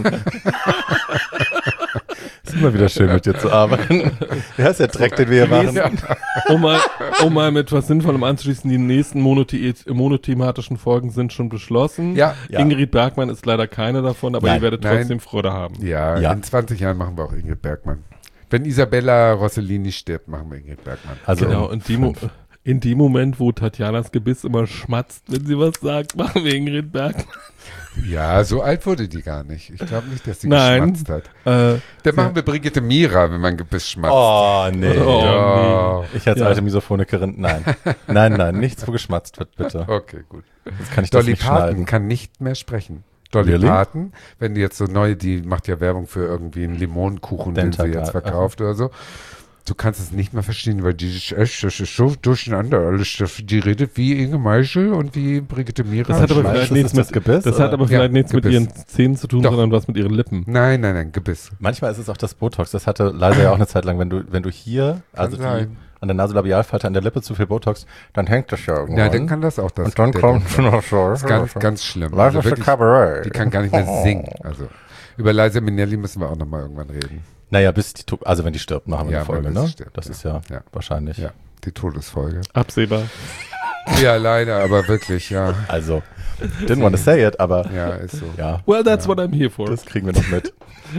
C: Ist immer wieder schön, mit dir zu arbeiten. Wie heißt der Dreck, den wir hier machen?
A: Ja.
B: um, mal, um mal mit was Sinnvollem anzuschließen, die nächsten monothe monothematischen Folgen sind schon beschlossen.
A: Ja,
C: Ja.
B: Ingrid Bergmann ist leider keine davon, aber
C: Nein,
B: ihr werdet
A: nein.
B: trotzdem Freude haben.
A: ja,
C: Ja.
A: in zwanzig Jahren machen wir auch Ingrid Bergmann. Wenn Isabella Rossellini stirbt, machen wir Ingrid Bergmann.
C: Also
B: genau,
C: um
B: und die Mo
C: fünf.
B: in dem Moment, wo Tatjanas Gebiss immer schmatzt, wenn sie was sagt, machen wir Ingrid Bergmann.
A: Ja, so alt wurde die gar nicht. Ich glaube nicht, dass sie
B: Nein.
A: geschmatzt hat.
B: Äh,
A: Dann machen wir Brigitte Mira, wenn man Gebiss schmatzt.
C: Oh, nee.
B: Oh,
A: ja.
C: Ich als
B: Ja.
C: alte Misophonikerin, nein. Nein, nein, nichts, wo geschmatzt wird, bitte.
A: Okay, gut.
C: Das kann ich das
A: Dolly
C: nicht
A: Parton
C: schneiden.
A: kann nicht mehr sprechen. Dolly
C: Really?
A: Parton, wenn die jetzt so neu, die macht ja Werbung für irgendwie einen Limonenkuchen, den sie
C: Dentagal,
A: jetzt verkauft oder so. Du kannst es nicht mehr verstehen, weil die ist echt, das ist so durcheinander alles. Das- Die redet wie Inge Meischel und wie Brigitte Mira.
B: Das hat aber
C: Schmeißt
B: vielleicht
C: es
B: nichts
C: das
B: mit,
C: Gebiss,
B: das
C: oder?
B: hat aber
A: Ja,
B: vielleicht nichts mit
A: Gebiss.
B: ihren Zähnen zu tun,
A: Doch.
B: sondern was mit ihren Lippen.
A: Nein, nein, nein, Gebiss.
C: Manchmal ist es auch das Botox. Das hatte leider ja auch eine Zeit lang, wenn du, wenn du hier, also die,
A: sein.
C: an der Nasolabialfalte, an der Lippe zu viel Botox, dann hängt das ja irgendwann.
A: Ja, dann kann das auch das.
C: Und dann
A: der-
C: kommt noch so.
A: Das ist ganz, ganz schlimm.
C: Was
A: Also
C: ist für
A: wirklich,
C: Cabaret?
A: die kann gar nicht mehr singen. Also über Liza Minnelli müssen wir auch nochmal irgendwann reden.
C: Naja, bis die, tu- also wenn die stirbt, machen wir
A: Ja,
C: eine Folge,
A: wenn
C: ne?
A: sie stirbt,
C: das
A: ja.
C: ist ja,
A: Ja.
C: wahrscheinlich.
A: Ja, die Todesfolge.
B: Absehbar.
A: Ja, leider, aber wirklich, ja.
C: Also, didn't want to say it, aber
A: Ja, ist so.
C: ja,
B: Well, that's what I'm here for.
C: das kriegen wir noch mit.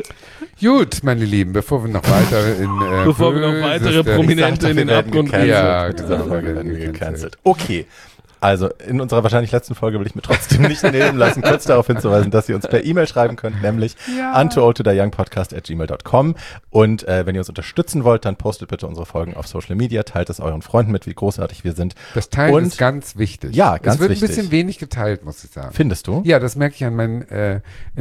A: Gut, meine Lieben, bevor wir noch weiter in äh,
B: Bevor wir noch weitere
A: böseste-
B: Prominente
C: Ich
B: in
C: sagte,
B: den
C: wir werden
B: Abgrund
C: gecancelt.
A: Ja,
C: Mit dieser
A: genau,
C: Folge
A: wir
C: werden wir
A: werden
C: gecancelt. Okay. Also, in unserer wahrscheinlich letzten Folge will ich mir trotzdem nicht nehmen lassen, kurz darauf hinzuweisen, dass ihr uns per E-Mail schreiben könnt, nämlich
A: Ja.
C: untooldtodyyoungpodcast at gmail dot com. Und äh, wenn ihr uns unterstützen wollt, dann postet bitte unsere Folgen auf Social Media, teilt es euren Freunden mit, wie großartig wir sind.
A: Das Teilen
C: Und-
A: ist ganz wichtig.
C: Ja, ganz
A: Es wird
C: wichtig.
A: ein bisschen wenig geteilt, muss ich sagen.
C: Findest du?
A: Ja, das merke ich an meinen äh,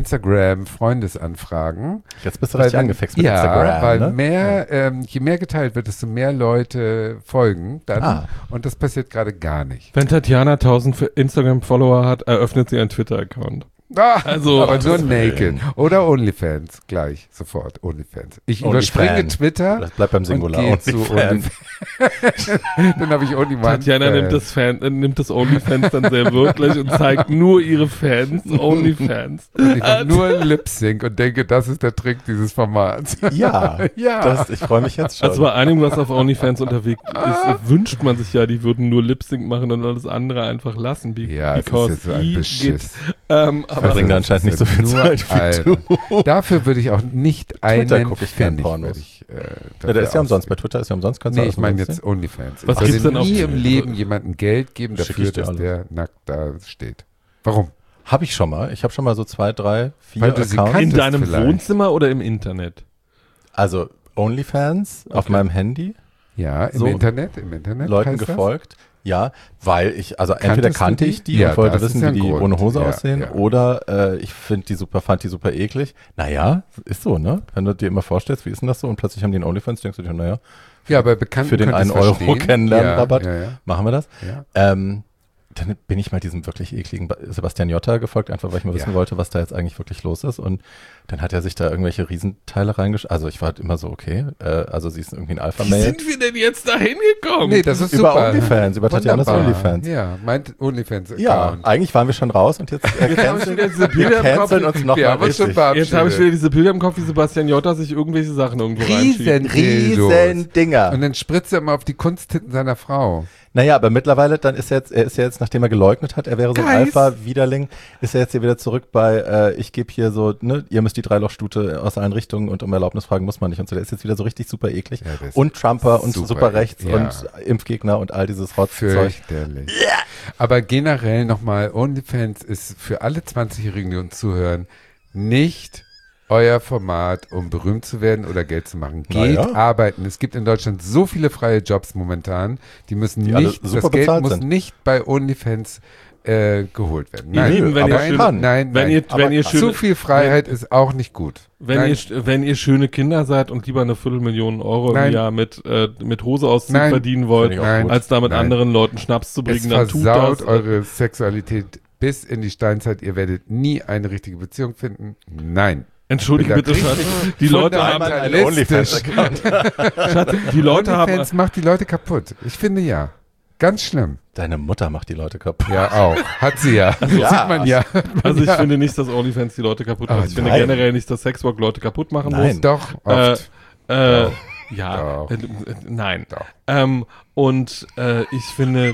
A: Instagram-Freundesanfragen.
C: Jetzt bist du richtig
A: wenn-
C: angefixt mit
A: ja,
C: Instagram,
A: weil
C: ne?
A: mehr, ähm, je mehr geteilt wird, desto mehr Leute folgen dann.
C: Ah.
A: Und das passiert gerade gar nicht.
B: Wenn Tatjana tausend Instagram-Follower hat, eröffnet sie einen Twitter-Account.
A: Ah,
B: Also-
A: aber nur
C: Gottes
A: Naked.
C: Willen.
A: Oder OnlyFans. Gleich, sofort. OnlyFans. Ich überspringe
C: Onlyfans.
A: Twitter.
C: Das bleibt beim Singular.
A: Und gehe zu
C: Onlyfans.
A: OnlyFans. Dann habe ich OnlyFans.
B: Tatjana nimmt das, Fan, äh, nimmt das OnlyFans dann sehr wirklich und zeigt nur ihre Fans, OnlyFans.
A: Ich mache nur Lip-Sync und denke, das ist der Trick dieses Formats.
C: Ja,
A: Ja.
C: das, ich freue mich jetzt schon.
B: Also bei einigen, was auf OnlyFans unterwegs ist, wünscht man sich ja, die würden nur Lip-Sync machen und alles andere einfach lassen. Be
A: Ja, es ist
B: because
A: jetzt so ein
B: he
A: Beschiss.
B: geht, ähm, aber
C: Verbringen da anscheinend nicht so viel
A: Nur
C: Zeit wie
A: ein-
C: du.
A: Dafür würde ich auch nicht
C: Twitter
A: einen
C: gucke ich gern
A: Pfennig,
C: Pornos.
A: würde ich, äh,
C: Ja,
A: dafür
C: der ist ja umsonst. Bei
A: ausgeben.
C: Twitter ist ja umsonst. Kannst du
A: Nee,
C: alles
A: ich meine
C: umsonst
A: jetzt OnlyFans.
B: Was
A: ich
B: gibt's
A: würde
B: denn auf-
A: nie im Leben jemandem Geld geben
C: Schick
A: dafür,
C: ich dir
A: dass
C: alles.
A: der nackt da steht. Warum?
C: Habe ich schon mal. Ich habe schon mal so zwei, drei, vier
A: Weil du sie
C: Accounts.
B: in
A: kanntest
B: deinem
A: vielleicht.
B: Wohnzimmer oder im Internet?
C: Also OnlyFans auf
B: Okay.
C: meinem Handy,
A: Ja, im
C: So
A: Internet, im Internet
C: Leuten
A: heißt das?
C: gefolgt. Ja, weil ich, also entweder
A: Kanntest du
C: kannte
A: die?
C: ich die
A: Ja,
C: und wollte
A: das ist
C: wissen,
A: ja
C: wie
A: ein
C: die
A: Grund.
C: ohne Hose
A: Ja,
C: aussehen,
A: ja.
C: oder äh, ich finde die super, fand die super eklig. Naja, ist so, ne? Wenn du dir immer vorstellst, wie ist denn das so? Und plötzlich haben die einen OnlyFans, denkst du dir, naja,
A: Ja, bei Bekannten
C: für den
A: könnte ich
C: einen Euro
A: verstehen.
C: Kennenlernrabatt.
A: Ja, ja,
C: machen wir das.
A: ja.
C: Ähm, dann bin ich mal diesem wirklich ekligen Ba- Sebastian Jotta gefolgt, einfach weil ich mal wissen
A: Ja.
C: wollte, was da jetzt eigentlich wirklich los ist. Und dann hat er sich da irgendwelche Riesenteile reingesch... Also ich war halt immer so, okay, äh, also sie ist irgendwie ein
B: Wie
C: Alpha-Mail.
B: sind wir denn jetzt da hingekommen?
A: Nee, das ist
C: Über
A: super.
C: OnlyFans, über Tatjanas
A: Wunderbar.
C: OnlyFans.
A: Ja, meint OnlyFans-Account.
C: Ja, eigentlich waren wir schon raus und jetzt, äh,
B: Jetzt habe ich wieder diese
C: wir
B: Bilder im Kopf.
C: canceln uns
A: Wir
C: nochmal
A: haben uns schon
C: richtig.
A: verabschiedet.
B: Jetzt habe ich wieder diese Bilder im Kopf, wie Sebastian Jotta sich irgendwelche Sachen irgendwo reinschiebt.
A: Riesen Dildos.
C: Riesen Dinger.
A: Und dann spritzt er immer auf die Kunsttitten seiner Frau.
C: Naja, aber mittlerweile, dann ist er jetzt, er ist ja jetzt, nachdem er geleugnet hat, er wäre so ein
A: Guys.
C: Alpha-Widerling, ist er jetzt hier wieder zurück bei, äh, ich gebe hier so, ne, ihr müsst die Dreilochstute aus allen Richtungen und um Erlaubnis fragen muss man nicht und so. Der ist jetzt wieder so richtig super eklig.
A: Ja, der ist
C: Und Trumper und
A: super
C: super rechts
A: eklig, ja.
C: und Impfgegner und all dieses Rotzzeug.
A: Fürchterlich. Aber generell nochmal, OnlyFans ist für alle zwanzigjährigen, die uns zuhören, nicht euer Format, um berühmt zu werden oder Geld zu machen.
C: Na
A: Geht
C: ja.
A: arbeiten. Es gibt in Deutschland so viele freie Jobs momentan, die müssen
C: Die alle
A: nicht,
C: super
A: das Geld
C: bezahlt
A: muss
C: sind.
A: nicht bei OnlyFans äh, geholt werden.
B: Ihr
A: Nein,
B: Lieben, wenn
A: aber
B: ihr
A: nein,
B: schön-
A: nein, nein,
B: wenn
A: nein.
B: ihr,
C: Aber
B: wenn ihr
C: krass.
B: schöne,
A: Zu viel Freiheit ist auch nicht gut.
B: wenn
A: Nein.
B: ihr, wenn ihr schöne Kinder seid und lieber eine Viertelmillion Euro
A: Nein.
B: im Jahr mit, äh, mit Hose ausziehen
A: Nein.
B: verdienen wollt,
C: Finde ich auch
A: Nein.
C: gut.
B: als damit
A: Nein.
B: anderen Leuten Schnaps zu
A: Es
B: bringen, dann tut
A: versaut
B: das.
A: eure Sexualität bis in die Steinzeit. Ihr werdet nie eine richtige Beziehung finden. Nein.
B: Entschuldige
A: Bin da
B: bitte, Schatz.
A: richtig
B: Die Leute haben,
A: fundamentalistisch.
B: Schatz, die Leute haben,
A: OnlyFans macht die Leute kaputt. Ich finde ja. Ganz schlimm.
C: Deine Mutter macht die Leute kaputt.
A: Ja, auch. Hat sie ja. Das
C: Ja.
A: sieht man ja.
B: also ich
A: Ja.
B: finde nicht, dass OnlyFans die Leute kaputt macht.
A: Ah,
B: Ich finde
C: nein.
B: generell nicht, dass Sexwork Leute kaputt machen
C: Nein.
B: muss.
A: Doch,
B: Äh,
A: oft.
B: äh,
A: Doch.
B: ja,
A: Doch.
B: äh, äh, nein.
A: Doch.
B: Ähm, und äh, ich finde,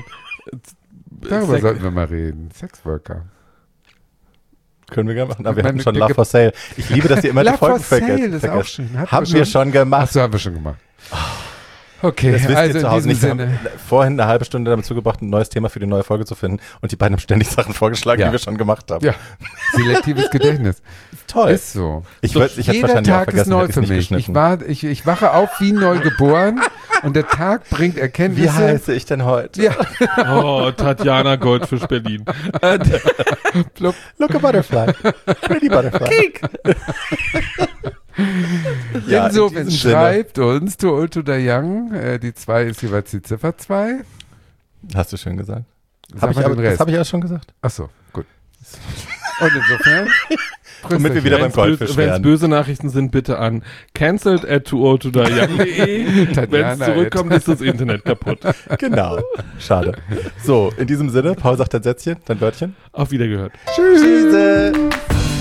A: Darüber
B: Sex-
A: sollten wir mal reden. Sexworker.
C: Können wir gerne machen. Aber wir
A: Ich
C: hatten
A: meine,
C: schon
A: wir-
C: Love for Sale. Ich liebe, dass ihr immer die
A: Love for
C: Folgen
A: Sale
C: vergesst.
A: ist auch schön. Hatten
C: Haben wir schon gemacht.
A: Achso, haben wir schon gemacht. Okay,
C: Das wisst
A: also
C: ihr zu
A: in
C: Hause
A: diesem
C: nicht. Wir
A: Sinne.
C: haben vorhin eine halbe Stunde damit zugebracht, ein neues Thema für die neue Folge zu finden. Und die beiden haben ständig Sachen vorgeschlagen,
A: Ja.
C: die wir schon gemacht haben.
A: Ja, selektives Gedächtnis.
C: Toll.
A: Ist so.
C: ich würd, ich hätte
A: Jeder
C: wahrscheinlich auch
A: Tag ist
C: vergessen,
A: neu
C: hätte ich's
A: für
C: nicht
A: mich. Ich,
C: geschnitten.
A: war, ich, ich wache auf wie neu geboren und der Tag bringt
C: Wie
A: Erkenntnisse.
C: heiße ich denn heute?
A: Ja,
B: Oh, Tatjana Goldfisch Berlin. Äh,
A: plupp.
C: Look a butterfly. Pretty butterfly. Ja, in
A: Insofern
C: diesem Sinne.
A: schreibt uns to old to the young. Äh, die zwei ist jeweils die Ziffer zwei.
C: Hast du schön gesagt.
A: Sag
C: Hab ich
A: mal
C: aber,
A: den
C: das
A: Rest.
C: habe ich ja schon gesagt.
A: Achso, gut. Und insofern.
C: Womit wir wieder beim
B: Wenn's
C: Goldfisch
B: böse, wenn's
C: wären.
B: böse Nachrichten sind, bitte an cancelled at too old to die young punkt de. Wenn es
A: Tatjana
B: zurückkommt, ist das Internet kaputt.
C: Genau. Schade. So, in diesem Sinne, Paul sagt ein Sätzchen, dein Wörtchen.
B: Auf Wiedergehört.
C: Tschüss.